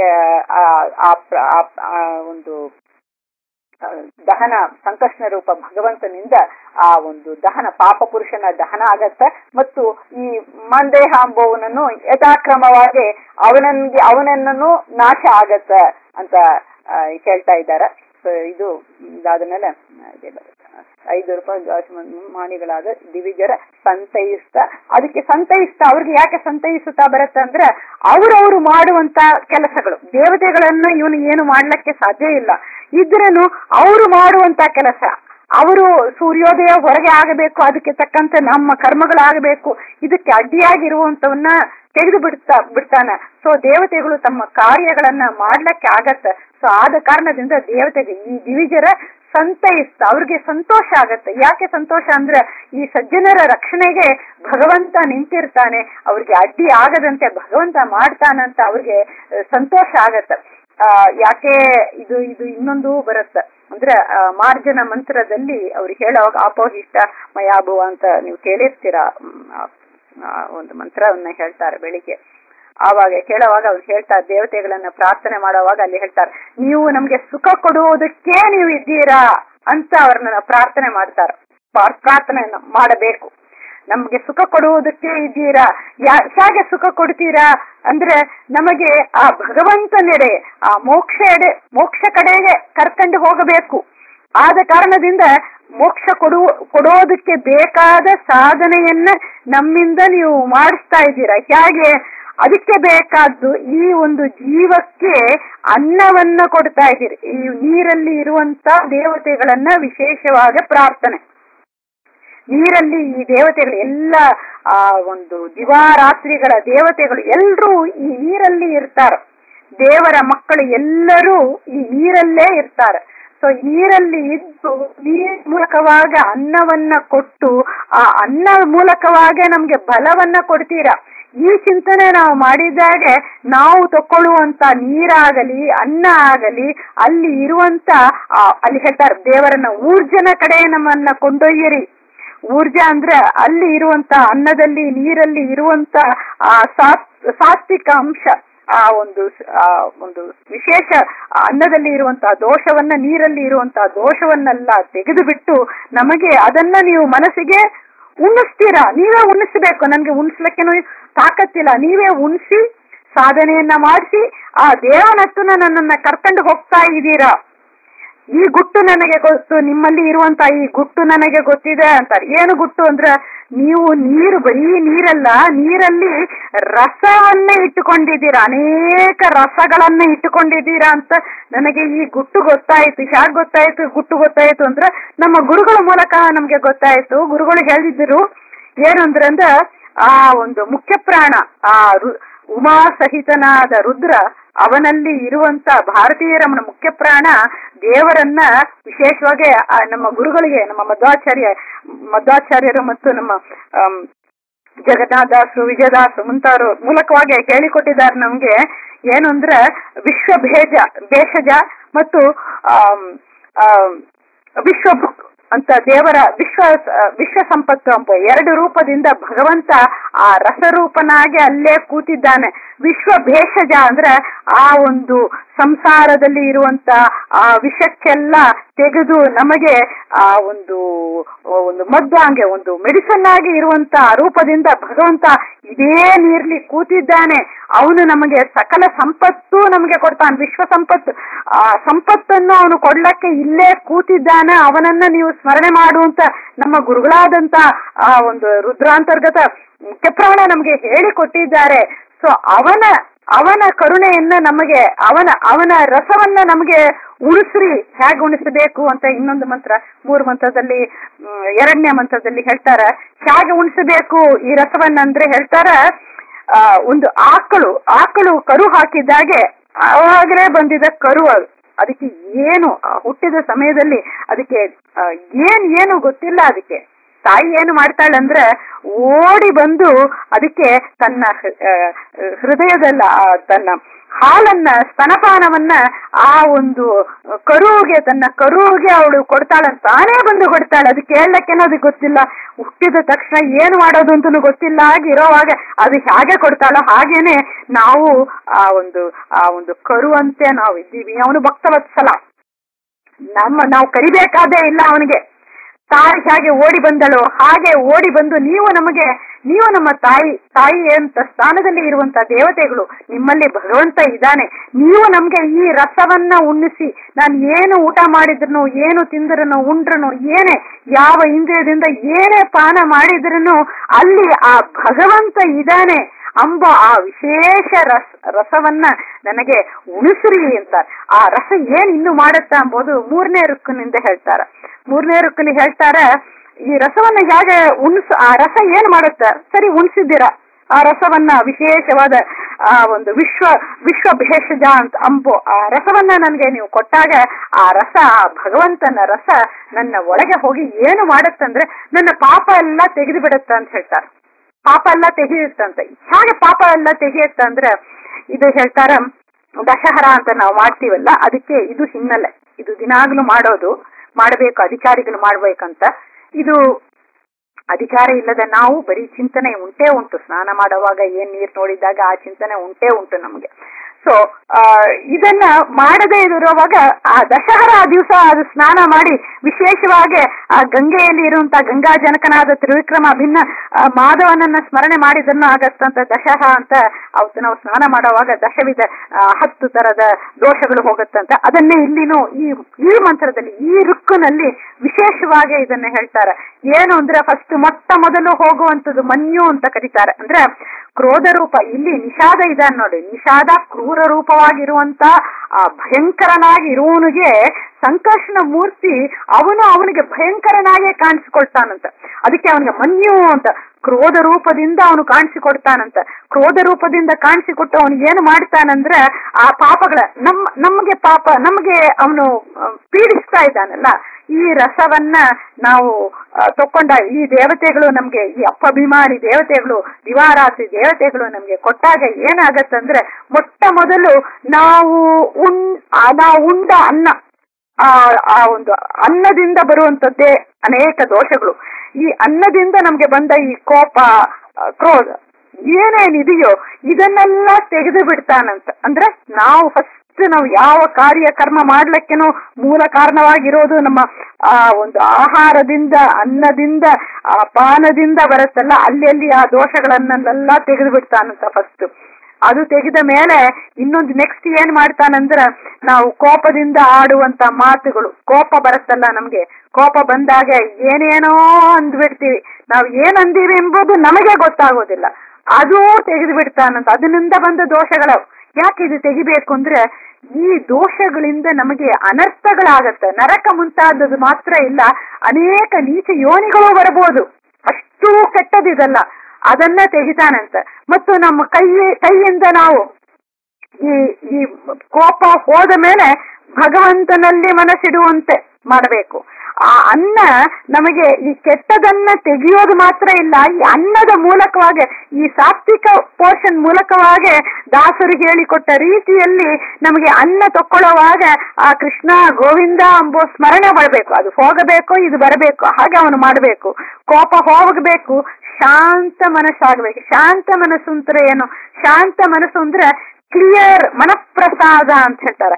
ಒಂದು ದಹನ ಸಂಕಷ್ಣ ರೂಪ ಭಗವಂತನಿಂದ ಆ ಒಂದು ದಹನ ಪಾಪ ಪುರುಷನ ದಹನ ಆಗತ್ತ ಮತ್ತು ಈ ಮಂದೇಹ ಅಂಬುವನನ್ನು ಯಥಾಕ್ರಮವಾಗಿ ಅವನನ್ನು ನಾಶ ಆಗತ್ತ ಅಂತ ಹೇಳ್ತಾ ಇದ್ದಾರೆ. ಸೊ ಇದು ಇದಾದ್ಮೇಲೆ 5 ರೂಪಾಯಿ ಮಾಣಿಗಳಾದ ದಿವಿಜರ ಸಂತೈಸ್ತಾ, ಅದಕ್ಕೆ ಸಂತೈಸ್ತಾ ಅವ್ರಿಗೆ ಯಾಕೆ ಸಂತೈಸುತ್ತಾ ಬರುತ್ತೆ ಅಂದ್ರೆ ಅವ್ರವ್ರು ಮಾಡುವಂತ ಕೆಲಸಗಳು, ದೇವತೆಗಳನ್ನ ಇವನು ಏನು ಮಾಡ್ಲಿಕ್ಕೆ ಸಾಧ್ಯ ಇಲ್ಲ, ಇದ್ರೇನು ಅವರು ಮಾಡುವಂತ ಕೆಲಸ, ಅವರು ಸೂರ್ಯೋದಯ ಹೊರಗೆ ಆಗಬೇಕು, ಅದಕ್ಕೆ ತಕ್ಕಂತೆ ನಮ್ಮ ಕರ್ಮಗಳಾಗಬೇಕು, ಇದಕ್ಕೆ ಅಡ್ಡಿಯಾಗಿರುವಂತವನ್ನ ತೆಗೆದು ಬಿಡ್ತಾನ. ಸೊ ದೇವತೆಗಳು ತಮ್ಮ ಕಾರ್ಯಗಳನ್ನ ಮಾಡ್ಲಿಕ್ಕೆ ಆಗತ್ತ. ಸೊ ಆದ ಕಾರಣದಿಂದ ದೇವತೆಗೆ ಈ ದಿವಿಜರ ಸಂತೈಸ್ತ ಅವ್ರಿಗೆ ಸಂತೋಷ ಆಗತ್ತೆ. ಯಾಕೆ ಸಂತೋಷ ಅಂದ್ರೆ ಈ ಸಜ್ಜನರ ರಕ್ಷಣೆಗೆ ಭಗವಂತ ನಿಂತಿರ್ತಾನೆ, ಅವ್ರಿಗೆ ಅಡ್ಡಿ ಆಗದಂತೆ ಭಗವಂತ ಮಾಡ್ತಾನಂತ ಅವ್ರಿಗೆ ಸಂತೋಷ ಆಗತ್ತೆ. ಯಾಕೆ ಇದು ಇನ್ನೊಂದು ಬರುತ್ತೆ ಅಂದ್ರೆ ಮಾರ್ಜನ ಮಂತ್ರದಲ್ಲಿ ಅವ್ರಿಗೆ ಹೇಳುವಾಗ ಅಪೋಹಿಷ್ಟ ಮಯಾಭುವ ಅಂತ ನೀವು ಕೇಳಿರ್ತೀರಾ, ಒಂದು ಮಂತ್ರವನ್ನ ಹೇಳ್ತಾರೆ ಬೆಳಿಗ್ಗೆ. ಆವಾಗ ಕೇಳುವಾಗ ಅವ್ರು ಹೇಳ್ತಾರೆ, ದೇವತೆಗಳನ್ನ ಪ್ರಾರ್ಥನೆ ಮಾಡುವಾಗ ಅಲ್ಲಿ ಹೇಳ್ತಾರೆ, ನೀವು ನಮ್ಗೆ ಸುಖ ಕೊಡುವುದಕ್ಕೆ ನೀವು ಇದ್ದೀರಾ ಅಂತ ಅವ್ರನ್ನ ಪ್ರಾರ್ಥನೆ ಮಾಡ್ತಾರೆ. ಪ್ರಾರ್ಥನೆಯನ್ನ ಮಾಡಬೇಕು, ನಮ್ಗೆ ಸುಖ ಕೊಡುವುದಕ್ಕೆ ಇದ್ದೀರಾ. ಹೇಗೆ ಸುಖ ಕೊಡ್ತೀರಾ ಅಂದ್ರೆ ನಮಗೆ ಆ ಭಗವಂತನೆಡೆ ಆ ಮೋಕ್ಷ ಕಡೆಗೆ ಕರ್ಕೊಂಡು ಹೋಗಬೇಕು. ಆದ ಕಾರಣದಿಂದ ಮೋಕ್ಷ ಕೊಡೋದಕ್ಕೆ ಬೇಕಾದ ಸಾಧನೆಯನ್ನ ನಮ್ಮಿಂದ ನೀವು ಮಾಡಿಸ್ತಾ ಇದ್ದೀರಾ. ಹೇಗೆ? ಅದಕ್ಕೆ ಬೇಕಾದ್ದು ಈ ಒಂದು ಜೀವಕ್ಕೆ ಅನ್ನವನ್ನ ಕೊಡ್ತಾ ಇದ್ದೀರಿ. ಈ ನೀರಲ್ಲಿ ಇರುವಂತ ದೇವತೆಗಳನ್ನ ವಿಶೇಷವಾದ ಪ್ರಾರ್ಥನೆ, ನೀರಲ್ಲಿ ಈ ದೇವತೆಗಳು ಎಲ್ಲ ಒಂದು ದಿವಾರಾತ್ರಿಗಳ ದೇವತೆಗಳು ಎಲ್ಲರೂ ಈ ನೀರಲ್ಲಿ ಇರ್ತಾರೆ. ದೇವರ ಮಕ್ಕಳು ಎಲ್ಲರೂ ಈ ನೀರಲ್ಲೇ ಇರ್ತಾರೆ. ಸೊ ನೀರಲ್ಲಿ ಇದ್ದು ನೀರ್ ಮೂಲಕವಾಗ ಅನ್ನವನ್ನ ಕೊಟ್ಟು ಆ ಅನ್ನ ಮೂಲಕವಾಗಿ ನಮ್ಗೆ ಬಲವನ್ನ ಕೊಡ್ತೀರಾ. ಈ ಚಿಂತನೆ ನಾವು ಮಾಡಿದಾಗ ನಾವು ತಕೊಳ್ಳುವಂತ ನೀರಾಗಲಿ ಅನ್ನ ಆಗಲಿ ಅಲ್ಲಿ ಇರುವಂತ ಅಲ್ಲಿ ಹೇಳ್ತಾರೆ ದೇವರನ್ನ ಊರ್ಜನ ಕಡೆ ನಮ್ಮನ್ನ ಕೊಂಡೊಯ್ಯಿರಿ. ಊರ್ಜಾ ಅಂದ್ರೆ ಅಲ್ಲಿ ಇರುವಂತ ಅನ್ನದಲ್ಲಿ ನೀರಲ್ಲಿ ಇರುವಂತ ಆ ಸಾತ್ವಿಕ ಅಂಶ, ಆ ಒಂದು ವಿಶೇಷ ಅನ್ನದಲ್ಲಿ ಇರುವಂತಹ ದೋಷವನ್ನ ನೀರಲ್ಲಿ ಇರುವಂತಹ ದೋಷವನ್ನೆಲ್ಲ ತೆಗೆದು ಬಿಟ್ಟು ನಮಗೆ ಅದನ್ನ ನೀವು ಮನಸ್ಸಿಗೆ ಉಣಿಸ್ತೀರಾ. ನೀವೇ ಉಣಿಸ್ಬೇಕು, ನನ್ಗೆ ಉಣಿಸ್ಲಿಕ್ಕೇನು ತಾಕತ್ತಿಲ್ಲ, ನೀವೇ ಉಣಿಸಿ ಸಾಧನೆಯನ್ನ ಮಾಡಿಸಿ ಆ ದೇವನತ್ತನ್ನ ನನ್ನನ್ನ ಕರ್ಕೊಂಡು ಹೋಗ್ತಾ ಇದ್ದೀರಾ. ಈ ಗುಟ್ಟು ನನಗೆ ಗೊತ್ತು, ನಿಮ್ಮಲ್ಲಿ ಇರುವಂತ ಈ ಗುಟ್ಟು ನನಗೆ ಗೊತ್ತಿದೆ ಅಂತಾರೆ. ಏನು ಗುಟ್ಟು ಅಂದ್ರೆ ನೀವು ಬರೀ ನೀರಲ್ಲ, ನೀರಲ್ಲಿ ರಸವನ್ನೇ ಇಟ್ಟುಕೊಂಡಿದ್ದೀರಾ, ಅನೇಕ ರಸಗಳನ್ನ ಇಟ್ಟುಕೊಂಡಿದ್ದೀರಾ ಅಂತ ನನಗೆ ಈ ಗುಟ್ಟು ಗೊತ್ತಾಯ್ತು. ಹೇಗೆ ಗೊತ್ತಾಯ್ತು? ಗುಟ್ಟು ಗೊತ್ತಾಯ್ತು ಅಂದ್ರೆ ನಮ್ಮ ಗುರುಗಳ ಮೂಲಕ ನಮ್ಗೆ ಗೊತ್ತಾಯ್ತು. ಗುರುಗಳು ಹೇಳಿದ್ರು ಏನು ಅಂದ್ರೆ ಆ ಒಂದು ಮುಖ್ಯ ಪ್ರಾಣ ಆ ಉಮಾ ಸಹಿತನಾದ ರುದ್ರ, ಅವನಲ್ಲಿ ಇರುವಂತ ಭಾರತೀಯರ ಮುಖ್ಯ ಪ್ರಾಣ ದೇವರನ್ನ ವಿಶೇಷವಾಗಿ ನಮ್ಮ ಗುರುಗಳಿಗೆ, ನಮ್ಮ ಮಧ್ವಾಚಾರ್ಯರು ಮತ್ತು ನಮ್ಮ ಜಗನ್ನಾಥದಾಸರು, ವಿಜಯದಾಸರು ಮುಂತಾರು ಮೂಲಕವಾಗಿ ಹೇಳಿಕೊಟ್ಟಿದ್ದಾರೆ ನಮ್ಗೆ. ಏನು ಅಂದ್ರೆ ಭೇಷಜ ಮತ್ತು ವಿಶ್ವಭುಕ್ ಅಂತ ದೇವರ ವಿಶ್ವ ಸಂಪತ್ತು ಎಂಬ 2 ರೂಪದಿಂದ ಭಗವಂತ ಆ ರಸರೂಪನಾಗಿ ಅಲ್ಲೇ ಕೂತಿದ್ದಾನೆ. ವಿಶ್ವ ಭೇಷಜ ಅಂದ್ರೆ ಆ ಒಂದು ಸಂಸಾರದಲ್ಲಿ ಇರುವಂತ ಆ ವಿಷಕ್ಕೆಲ್ಲ ತೆಗೆದು ನಮಗೆ ಆ ಒಂದು ಮದ್ದಾಂಗೆ ಒಂದು ಮೆಡಿಸನ್ ಆಗಿ ಇರುವಂತ ರೂಪದಿಂದ ಭಗವಂತ ಇದೇ ನೀರ್ಲಿ ಕೂತಿದ್ದಾನೆ. ಅವನು ನಮಗೆ ಸಕಲ ಸಂಪತ್ತು ನಮಗೆ ಕೊಡ್ತಾನೆ, ವಿಶ್ವ ಸಂಪತ್ತು. ಆ ಸಂಪತ್ತನ್ನು ಅವನು ಕೊಡ್ಲಕ್ಕೆ ಇಲ್ಲೇ ಕೂತಿದ್ದಾನೆ. ಅವನನ್ನ ನೀವು ಸ್ಮರಣೆ ಮಾಡುವಂತ ನಮ್ಮ ಗುರುಗಳಾದಂತ ಆ ಒಂದು ರುದ್ರಾಂತರ್ಗತ ಮುಖ್ಯಪ್ರಾಣ ನಮಗೆ ಹೇಳಿಕೊಟ್ಟಿದ್ದಾರೆ. ಸೊ ಅವನ ಕರುಣೆಯನ್ನ ನಮಗೆ, ಅವನ ರಸವನ್ನ ನಮಗೆ ಉಣಿಸ್ರಿ. ಹೇಗೆ ಉಣಿಸಬೇಕು ಅಂತ ಇನ್ನೊಂದು ಮಂತ್ರ 3 ಮಂತ್ರದಲ್ಲಿ 2ನೇ ಮಂತ್ರದಲ್ಲಿ ಹೇಳ್ತಾರ. ಹೇಗೆ ಉಣಿಸಬೇಕು ಈ ರಸವನ್ನ ಅಂದ್ರೆ ಹೇಳ್ತಾರ, ಒಂದು ಆಕಳು ಕರು ಹಾಕಿದ್ದಾಗೆ ಅವಾಗಲೇ ಬಂದಿದ್ದ ಕರು ಅದಕ್ಕೆ ಏನು ಹುಟ್ಟಿದ ಸಮಯದಲ್ಲಿ ಅದಕ್ಕೆ ಏನು ಗೊತ್ತಿಲ್ಲ. ಅದಕ್ಕೆ ತಾಯಿ ಏನು ಮಾಡ್ತಾಳೆ ಅಂದ್ರೆ ಓಡಿ ಬಂದು ಅದಕ್ಕೆ ತನ್ನ ಹೃದಯದಲ್ಲ ತನ್ನ ಹಾಲನ್ನ ಸ್ತನಪಾನವನ್ನ ಆ ಒಂದು ತನ್ನ ಕರುವಿಗೆ ಅವಳು ಕೊಡ್ತಾಳಂತ, ತಾನೇ ಬಂದು ಕೊಡ್ತಾಳೆ. ಅದಕ್ಕೆ ಹೇಳಕ್ಕೇನೋ ಅದಕ್ಕೆ ಗೊತ್ತಿಲ್ಲ, ಹುಟ್ಟಿದ ತಕ್ಷಣ ಏನು ಮಾಡೋದು ಅಂತನೂ ಗೊತ್ತಿಲ್ಲ. ಆಗಿರೋವಾಗ ಅದು ಹೇಗೆ ಕೊಡ್ತಾಳೋ ಹಾಗೇನೆ ನಾವು ಆ ಒಂದು ಕರುವಂತೆ ನಾವು ಇದ್ದೀವಿ. ಅವನು ಭಕ್ತವತ್ಸಲ, ನಾವು ಕರಿಬೇಕಾದೇ ಇಲ್ಲ ಅವನಿಗೆ. ತಾಯಿ ಹೇಗೆ ಓಡಿ ಬಂದಳು ಹಾಗೆ ಓಡಿ ಬಂದು ನೀವು ನಮ್ಮ ತಾಯಿ ಅಂತ ಸ್ಥಾನದಲ್ಲಿ ಇರುವಂತ ದೇವತೆಗಳು, ನಿಮ್ಮಲ್ಲಿ ಭಗವಂತ ಇದ್ದಾನೆ, ನೀವು ನಮ್ಗೆ ಈ ರಸವನ್ನ ಉಣ್ಣಿಸಿ, ನಾನು ಏನು ಊಟ ಮಾಡಿದ್ರು, ಏನು ತಿಂದ್ರೂ ಉಂಡ್ರು, ಏನೇ ಯಾವ ಇಂದ್ರಿಯದಿಂದ ಏನೇ ಪಾನ ಮಾಡಿದ್ರೂ ಅಲ್ಲಿ ಆ ಭಗವಂತ ಇದ್ದಾನೆ ಅಂಬ ಆ ವಿಶೇಷ ರಸವನ್ನ ನನಗೆ ಉಣಿಸ್ರಿ ಅಂತ. ಆ ರಸ ಏನ್ ಇನ್ನು ಮಾಡುತ್ತಾ ಎಂಬುದು 3ನೇ ರುಕ್ಕನಿಂದ ಹೇಳ್ತಾರ. 3ನೇ ರುಕ್ಕನಿ ಹೇಳ್ತಾರೆ, ಈ ರಸವನ್ನ ಹೇಗೆ ಆ ರಸ ಏನ್ ಮಾಡುತ್ತೆ? ಸರಿ, ಉಣಿಸಿದ್ದೀರಾ ಆ ರಸವನ್ನ, ವಿಶೇಷವಾದ ಆ ಒಂದು ವಿಶ್ವ ಭೇಷಜ ಅಂತ ಅಂಬೋ ಆ ರಸವನ್ನ ನನಗೆ ನೀವು ಕೊಟ್ಟಾಗ ಆ ರಸ, ಆ ಭಗವಂತನ ರಸ ನನ್ನ ಒಳಗೆ ಹೋಗಿ ಏನು ಮಾಡುತ್ತಂದ್ರೆ ನನ್ನ ಪಾಪ ಎಲ್ಲ ತೆಗೆದು ಬಿಡುತ್ತ ಅಂತ ಹೇಳ್ತಾರೆ. ಪಾಪ ಎಲ್ಲ ತೆಗೆಯುತ್ತಂತೆ. ಹೇಗೆ ಪಾಪ ಎಲ್ಲ ತೆಗೆಯುತ್ತಂದ್ರೆ ಇದು ಹೇಳ್ತಾರ, ದಶಹರ ಅಂತ ನಾವು ಮಾಡ್ತೀವಲ್ಲ, ಅದಕ್ಕೆ ಇದು ಹಿನ್ನೆಲೆ. ಇದು ದಿನಾಗ್ಲೂ ಮಾಡಬೇಕು, ಅಧಿಕಾರಿಗಳು ಮಾಡ್ಬೇಕಂತ. ಇದು ಅಧಿಕಾರ ಇಲ್ಲದ ನಾವು ಬರೀ ಚಿಂತನೆ ಉಂಟು. ಸ್ನಾನ ಮಾಡುವಾಗ ಏನ್ ನೀರ್ ನೋಡಿದಾಗ ಆ ಚಿಂತನೆ ಉಂಟು ನಮಗೆ. ಸೊ ಇದನ್ನ ಮಾಡದೇ ಇರುವಾಗ ಆ ದಶಹರ ದಿವಸ ಅದು ಸ್ನಾನ ಮಾಡಿ ವಿಶೇಷವಾಗಿ ಆ ಗಂಗೆಯಲ್ಲಿ ಇರುವಂತಹ ಗಂಗಾ ಜನಕನಾದ ತ್ರಿವಿಕ್ರಮ ಭಿನ್ನ ಮಾಧವನನ್ನ ಸ್ಮರಣೆ ಮಾಡಿದನ್ನು ಆಗತ್ತಂತ ದಶಹ ಅಂತ. ಅವತ್ತು ನಾವು ಸ್ನಾನ ಮಾಡುವಾಗ 10 ತರದ ದೋಷಗಳು ಹೋಗುತ್ತಂತ. ಅದನ್ನೇ ಇಲ್ಲಿನೂ ಈ ಮಂತ್ರದಲ್ಲಿ, ಈ ರುಕ್ಕನಲ್ಲಿ ವಿಶೇಷವಾಗಿ ಇದನ್ನ ಹೇಳ್ತಾರೆ. ಏನು ಅಂದ್ರೆ ಫಸ್ಟ್ ಮೊಟ್ಟ ಮೊದಲು ಹೋಗುವಂಥದ್ದು ಮನ್ಯು ಅಂತ ಕರೀತಾರೆ. ಅಂದ್ರೆ ಕ್ರೋಧ ರೂಪ. ಇಲ್ಲಿ ನಿಷಾದ ಇದ್ದಾನೆ ನೋಡಿ, ನಿಷಾದ ಕ್ರೂರ ರೂಪವಾಗಿರುವಂತ ಆ ಭಯಂಕರನಾಗಿ ಇರುವವನಿಗೆ ಸಂಕರ್ಷಣ ಮೂರ್ತಿ ಅವನಿಗೆ ಭಯಂಕರನಾಗೆ ಕಾಣಿಸಿಕೊಳ್ತಾನಂತ. ಅದಕ್ಕೆ ಅವನಿಗೆ ಮನ್ಯು ಅಂತ ಕ್ರೋಧ ರೂಪದಿಂದ ಅವನು ಕಾಣಿಸಿಕೊಡ್ತಾನಂತ. ಕ್ರೋಧ ರೂಪದಿಂದ ಕಾಣಿಸಿಕೊಟ್ಟು ಅವನಿಗೆ ಏನು ಮಾಡ್ತಾನಂದ್ರೆ ಆ ಪಾಪಗಳ ನಮಗೆ ಅವನು ಪೀಡಿಸ್ತಾ ಇದ್ದಾನಲ್ಲ. ಈ ರಸವನ್ನ ನಾವು ತಕೊಂಡ ಈ ದೇವತೆಗಳು ನಮ್ಗೆ, ಈ ಅಪ್ಪಭಿಮಾನಿ ದೇವತೆಗಳು, ದಿವಾರಾತ್ರಿ ದೇವತೆಗಳು ನಮ್ಗೆ ಕೊಟ್ಟಾಗ ಏನಾಗತ್ತಂದ್ರೆ ಮೊಟ್ಟ ಮೊದಲು ನಾವು ಉಂಡ ಅನ್ನ, ಆ ಒಂದು ಅನ್ನದಿಂದ ಬರುವಂತದ್ದೇ ಅನೇಕ ದೋಷಗಳು. ಈ ಅನ್ನದಿಂದ ನಮ್ಗೆ ಬಂದ ಈ ಕೋಪ, ಕ್ರೋಧ ಏನೇನಿದೆಯೋ ಇದನ್ನೆಲ್ಲ ತೆಗೆದು ಬಿಡ್ತಾನಂತ. ಅಂದ್ರೆ ನಾವು ಫಸ್ಟ್ ನಾವು ಯಾವ ಕರ್ಮ ಮಾಡ್ಲಿಕ್ಕೆನೋ ಮೂಲ ಕಾರಣವಾಗಿರೋದು ನಮ್ಮ ಆ ಒಂದು ಆಹಾರದಿಂದ, ಅನ್ನದಿಂದ, ಆ ಪಾನದಿಂದ ಬರುತ್ತಲ್ಲ, ಅಲ್ಲಿ ಆ ದೋಷಗಳನ್ನೆಲ್ಲ ತೆಗೆದು ಬಿಡ್ತಾನಂತ ಫಸ್ಟ್. ಅದು ತೆಗೆದ ಮೇಲೆ ಇನ್ನೊಂದು ನೆಕ್ಸ್ಟ್ ಏನ್ ಮಾಡ್ತಾನಂದ್ರ, ನಾವು ಕೋಪದಿಂದ ಆಡುವಂತ ಮಾತುಗಳು, ಕೋಪ ಬರುತ್ತಲ್ಲ ನಮ್ಗೆ, ಕೋಪ ಬಂದಾಗ ಏನೇನೋ ಅಂದ್ಬಿಡ್ತೀವಿ, ನಾವು ಏನ್ ಅಂದೀವಿ ಎಂಬುದು ನಮಗೆ ಗೊತ್ತಾಗೋದಿಲ್ಲ, ಅದೂ ತೆಗೆದು ಬಿಡ್ತಾನಂತ. ಅದರಿಂದ ಬಂದ ದೋಷಗಳು. ಯಾಕೆ ಇದು ತೆಗಿಬೇಕು ಅಂದ್ರೆ ಈ ದೋಷಗಳಿಂದ ನಮಗೆ ಅನರ್ಥಗಳಾಗತ್ತೆ. ನರಕ ಮುಂತಾದದ್ದು ಮಾತ್ರ ಇಲ್ಲ, ಅನೇಕ ನೀಚ ಯೋನಿಗಳು ಬರಬಹುದು. ಅಷ್ಟೂ ಕೆಟ್ಟದಿದಲ್ಲ, ಅದನ್ನ ತೆಗಿತಾನಂತ. ಮತ್ತು ನಮ್ಮ ಕೈಯಿಂದ ನಾವು ಈ ಕೋಪ ಹೋದ ಮೇಲೆ ಭಗವಂತನಲ್ಲಿ ಮನಸ್ಸಿಡುವಂತೆ ಮಾಡಬೇಕು. ಆ ಅನ್ನ ನಮಗೆ ಈ ಕೆಟ್ಟದನ್ನ ತೆಗೆಯೋದು ಮಾತ್ರ ಇಲ್ಲ, ಈ ಅನ್ನದ ಮೂಲಕವಾಗಿ, ಈ ಸಾತ್ವಿಕ ಪೋರ್ಷನ್ ಮೂಲಕವಾಗಿ ದಾಸರಿಗೆ ಹೇಳಿಕೊಟ್ಟ ರೀತಿಯಲ್ಲಿ ನಮಗೆ ಅನ್ನ ತಕ್ಕೊಳ್ಳುವಾಗ ಆ ಕೃಷ್ಣ ಗೋವಿಂದ ಎಂಬೋ ಸ್ಮರಣೆ ಮಾಡಬೇಕು. ಅದು ಹೋಗಬೇಕು, ಇದು ಬರಬೇಕು, ಹಾಗೆ ಅವನು ಮಾಡಬೇಕು. ಕೋಪ ಹೋಗಬೇಕು, ಶಾಂತ ಮನಸ್ಸಾಗಬೇಕು. ಶಾಂತ ಮನಸ್ಸು ಅಂದ್ರೆ ಏನು? ಶಾಂತ ಮನಸ್ಸು ಅಂದ್ರೆ ಕ್ಲಿಯರ್ ಮನಃಪ್ರಸಾದ ಅಂತ ಹೇಳ್ತಾರೆ.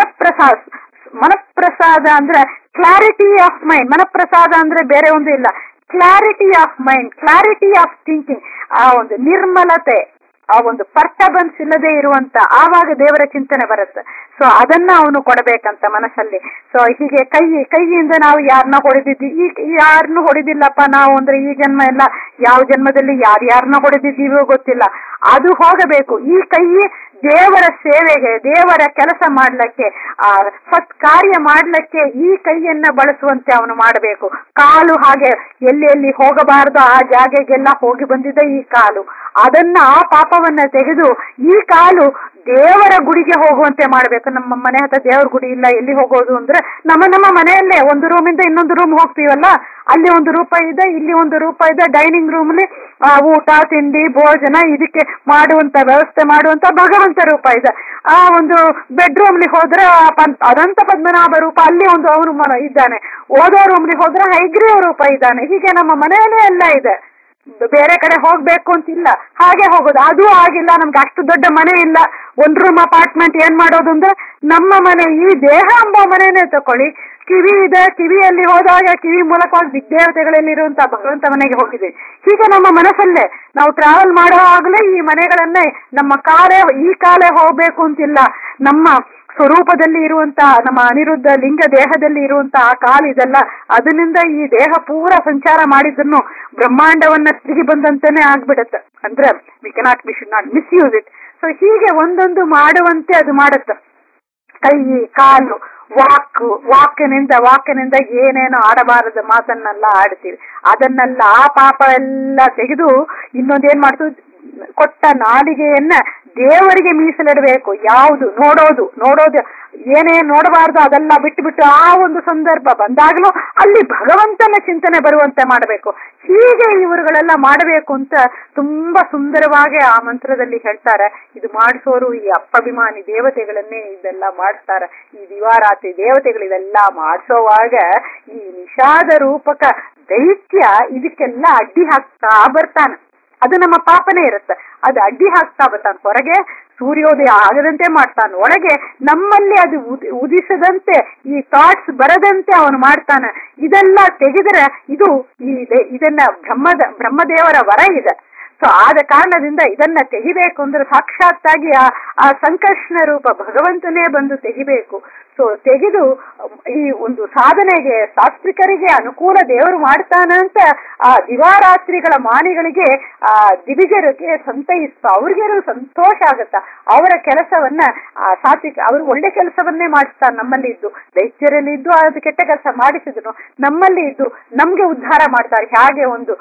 ಮನಃಪ್ರಸಾದ ಅಂದ್ರೆ ಕ್ಲಾರಿಟಿ ಆಫ್ ಮೈಂಡ್. ಮನಃಪ್ರಸಾದ ಅಂದ್ರೆ ಬೇರೆ ಒಂದು ಇಲ್ಲ, clarity of mind, clarity of thinking. ಆ ಒಂದು ನಿರ್ಮಲತೆ, ಆ ಒಂದು ಪರ್ಟಬನ್ಸ್ ಇಲ್ಲದೆ ಇರುವಂತ, ಆವಾಗ ದೇವರ ಚಿಂತನೆ ಬರುತ್ತೆ. ಸೊ ಅದನ್ನ ಅವನು ಕೊಡಬೇಕಂತ ಮನಸ್ಸಲ್ಲಿ. ಸೊ ಹೀಗೆ ಕೈಯಿಂದ ನಾವು ಯಾರನ್ನ ಯಾರನ್ನು ಹೊಡೆದಿಲ್ಲಪ್ಪ ನಾವು ಅಂದ್ರೆ ಈ ಜನ್ಮ ಎಲ್ಲ, ಯಾವ ಜನ್ಮದಲ್ಲಿ ಯಾರ್ಯಾರನ್ನ ಹೊಡೆದಿದ್ದೀವೋ ಗೊತ್ತಿಲ್ಲ, ಅದು ಹೋಗಬೇಕು. ಈ ಕೈ ದೇವರ ಸೇವೆಗೆ, ದೇವರ ಕೆಲಸ ಮಾಡ್ಲಿಕ್ಕೆ, ಆ ಸತ್ಕಾರ್ಯ ಮಾಡ್ಲಿಕ್ಕೆ ಈ ಕೈಯನ್ನ ಬಳಸುವಂತೆ ಅವನು ಮಾಡಬೇಕು. ಕಾಲು ಹಾಗೆ ಎಲ್ಲಿ ಹೋಗಬಾರದು ಆ ಜಾಗೆಗೆಲ್ಲ ಹೋಗಿ ಬಂದಿದೆ ಈ ಕಾಲು. ಅದನ್ನ ಆ ಪಾಪವನ್ನ ತೆಗೆದು ಈ ಕಾಲು ದೇವರ ಗುಡಿಗೆ ಹೋಗುವಂತೆ ಮಾಡ್ಬೇಕು. ನಮ್ಮ ಮನೆ ಹತ್ರ ದೇವರ ಗುಡಿ ಇಲ್ಲ, ಎಲ್ಲಿ ಹೋಗೋದು ಅಂದ್ರೆ ನಮ್ಮ ಮನೆಯಲ್ಲೇ ಒಂದು ರೂಮಿಂದ ಇನ್ನೊಂದು ರೂಮ್ ಹೋಗ್ತೀವಲ್ಲ, ಅಲ್ಲಿ ಒಂದು ರೂಪ ಇದೆ, ಇಲ್ಲಿ ಒಂದು ರೂಪ ಇದೆ. ಡೈನಿಂಗ್ ರೂಮ್ ಅಲ್ಲಿ ಊಟ ತಿಂಡಿ ಭೋಜನ ಇದಕ್ಕೆ ಮಾಡುವಂತ ವ್ಯವಸ್ಥೆ ಮಾಡುವಂತ ಭಗವಂತ ರೂಪ ಇದೆ. ಆ ಒಂದು ಬೆಡ್ರೂಮ್ಲಿ ಹೋದ್ರೆ ಅನಂತ ಪದ್ಮನಾಭ ರೂಪ, ಅಲ್ಲಿ ಒಂದು ಅವನು ಇದ್ದಾನೆ. ಓದೋ ರೂಮ್ಲಿ ಹೋದ್ರೆ ಹೈಗ್ರೀವ ರೂಪ ಇದ್ದಾನೆ. ಹೀಗೆ ನಮ್ಮ ಮನೆಯಲ್ಲೇ ಎಲ್ಲ ಇದೆ, ಬೇರೆ ಕಡೆ ಹೋಗ್ಬೇಕು ಅಂತಿಲ್ಲ. ಹಾಗೆ ಹೋಗೋದು. ಅದು ಆಗಿಲ್ಲ, ನಮ್ಗೆ ಅಷ್ಟು ದೊಡ್ಡ ಮನೆ ಇಲ್ಲ, ಒಂದ್ ರೂಮ್ ಅಪಾರ್ಟ್ಮೆಂಟ್. ಏನ್ ಮಾಡೋದು ಅಂದ್ರೆ ನಮ್ಮ ಮನೆ, ಈ ದೇಹ ಎಂಬ ಮನೆಯೇ ತಕೊಳ್ಳಿ. ಕಿವಿ ಇದೆ, ಕಿವಿಯಲ್ಲಿ ಹೋದಾಗ ಕಿವಿ ಮೂಲಕವಾಗಿ ದಿಗ್ದೇವತೆಗಳಲ್ಲಿರುವಂತಹ ಭಗವಂತ ಮನೆಗೆ ಹೋಗಿದೆ. ಹೀಗೆ ನಮ್ಮ ಮನಸ್ಸಲ್ಲೇ ನಾವು ಟ್ರಾವೆಲ್ ಮಾಡುವಾಗಲೇ ಈ ಮನೆಗಳನ್ನೇ ನಮ್ಮ ಈ ಕಾಲೇ ಹೋಗ್ಬೇಕು ಅಂತಿಲ್ಲ. ನಮ್ಮ ಸ್ವರೂಪದಲ್ಲಿ ಇರುವಂತಹ ನಮ್ಮ ಅನಿರುದ್ಧ ಲಿಂಗ ದೇಹದಲ್ಲಿ ಇರುವಂತಹ ಕಾಲಿದೆಲ್ಲ, ಅದರಿಂದ ಈ ದೇಹ ಪೂರ ಸಂಚಾರ ಮಾಡಿದ್ರು ಬ್ರಹ್ಮಾಂಡವನ್ನ ತಿರುಗಿ ಬಂದಂತಾನೆ ಆಗ್ಬಿಡತ್ತೆ. ಅಂದ್ರೆ we should not misuse it. So ಹೀಗೆ ಒಂದೊಂದು ಮಾಡುವಂತೆ ಅದು ಮಾಡುತ್ತೆ. ಕೈ, ಕಾಲು, ವಾಕಿನಿಂದ ಏನೇನೋ ಆಡಬಾರದ ಮಾತನ್ನೆಲ್ಲ ಆಡ್ತೀವಿ. ಅದನ್ನೆಲ್ಲ ಆ ಪಾಪ ಎಲ್ಲ ತೆಗೆದು ಇನ್ನೊಂದೇನ್ ಮಾಡ್ತು, ಕೊಟ್ಟ ನಾಲಿಗೆಯನ್ನ ದೇವರಿಗೆ ಮೀಸಲಿಡಬೇಕು. ಯಾವುದು ನೋಡೋದು ಏನೇನ್ ನೋಡಬಾರ್ದು ಅದೆಲ್ಲ ಬಿಟ್ಟು ಆ ಒಂದು ಸಂದರ್ಭ ಬಂದಾಗ್ಲೂ ಅಲ್ಲಿ ಭಗವಂತನ ಚಿಂತನೆ ಬರುವಂತೆ ಮಾಡಬೇಕು. ಹೀಗೆ ಇವರುಗಳೆಲ್ಲ ಮಾಡಬೇಕು ಅಂತ ತುಂಬಾ ಸುಂದರವಾಗಿ ಆ ಮಂತ್ರದಲ್ಲಿ ಹೇಳ್ತಾರೆ. ಇದು ಮಾಡಿಸೋರು ಈ ಅಪ್ಪಭಿಮಾನಿ ದೇವತೆಗಳನ್ನೇ ಇದೆಲ್ಲ ಮಾಡಿಸ್ತಾರೆ. ಈ ದಿವಾರಾತ್ರಿ ದೇವತೆಗಳು ಇದೆಲ್ಲ ಮಾಡಿಸೋವಾಗ ಈ ನಿಷಾದ ರೂಪಕ ದೈತ್ಯ ಇದಕ್ಕೆಲ್ಲ ಅಡ್ಡಿ ಹಾಕ್ತಾ ಬರ್ತಾನೆ. ಅದು ನಮ್ಮ ಪಾಪನೇ ಇರುತ್ತೆ. ಅದು ಅಡ್ಡಿ ಹಾಕ್ತಾ ಬರ್ತಾನೆ. ಹೊರಗೆ ಸೂರ್ಯೋದಯ ಆಗದಂತೆ ಮಾಡ್ತಾನೆ, ಒಳಗೆ ನಮ್ಮಲ್ಲಿ ಅದು ಉದಿಸದಂತೆ, ಈ ಥಾಟ್ಸ್ ಬರದಂತೆ ಅವನು ಮಾಡ್ತಾನೆ. ಇದೆಲ್ಲ ತೆಗೆದರೆ ಇದನ್ನ ಬ್ರಹ್ಮದೇವರ ವರ ಇದೆ. ಸೊ ಆದ ಕಾರಣದಿಂದ ಇದನ್ನ ತೆಗಿಬೇಕು ಅಂದ್ರೆ ಸಾಕ್ಷಾತ್ತಾಗಿ ಆ ಸಂಕರ್ಷಣ ರೂಪ ಭಗವಂತನೇ ಬಂದು ತೆಗಿಬೇಕು. ಸೊ ತೆಗೆದು ಈ ಒಂದು ಸಾಧನೆಗೆ ಶಾಸ್ತ್ರಿಕರಿಗೆ ಅನುಕೂಲ ದೇವರು ಮಾಡ್ತಾನಂತ ಆ ದಿವಾರಾತ್ರಿಗಳ ಮಾನಿಗಳಿಗೆ ಆ ದಿವಿಜರಿಗೆ ಸಂತೈಸ್ತಾ ಅವ್ರಿಗೇನು ಸಂತೋಷ ಆಗತ್ತ. ಅವರ ಕೆಲಸವನ್ನ ಸಾತ್ವಿಕ ಅವರು ಒಳ್ಳೆ ಕೆಲಸವನ್ನೇ ಮಾಡಿಸ್ತಾರೆ. ನಮ್ಮಲ್ಲಿ ಇದ್ದು ದೈತ್ಯರಲ್ಲಿ ಇದ್ದು ಅದು ಕೆಟ್ಟ ಕೆಲಸ ಮಾಡಿಸಿದ್ರು, ನಮ್ಮಲ್ಲಿ ಇದ್ದು ನಮ್ಗೆ ಉದ್ಧಾರ ಮಾಡ್ತಾರೆ. ಹಾಗೆ ಒಂದು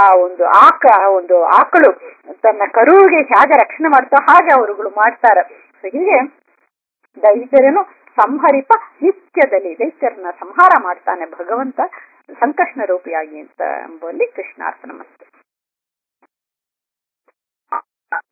ಆಕಳು ತನ್ನ ಕರುವಿಗೆ ಹೇಗೆ ರಕ್ಷಣೆ ಮಾಡ್ತಾರೋ ಹಾಗೆ ಅವರುಗಳು ಮಾಡ್ತಾರೆ. ಹೀಗೆ ದೈತ್ಯರನ್ನು ಸಂಹರಿಪ ನಿತ್ಯದಲ್ಲಿ ದೈತ್ಯರನ್ನ ಸಂಹಾರ ಮಾಡ್ತಾನೆ ಭಗವಂತ ಸಂಕಷ್ಣ ರೂಪಿಯಾಗಿ ಅಂತ ಎಂಬುವಲ್ಲಿ ಕೃಷ್ಣಾರ್ಪಣ.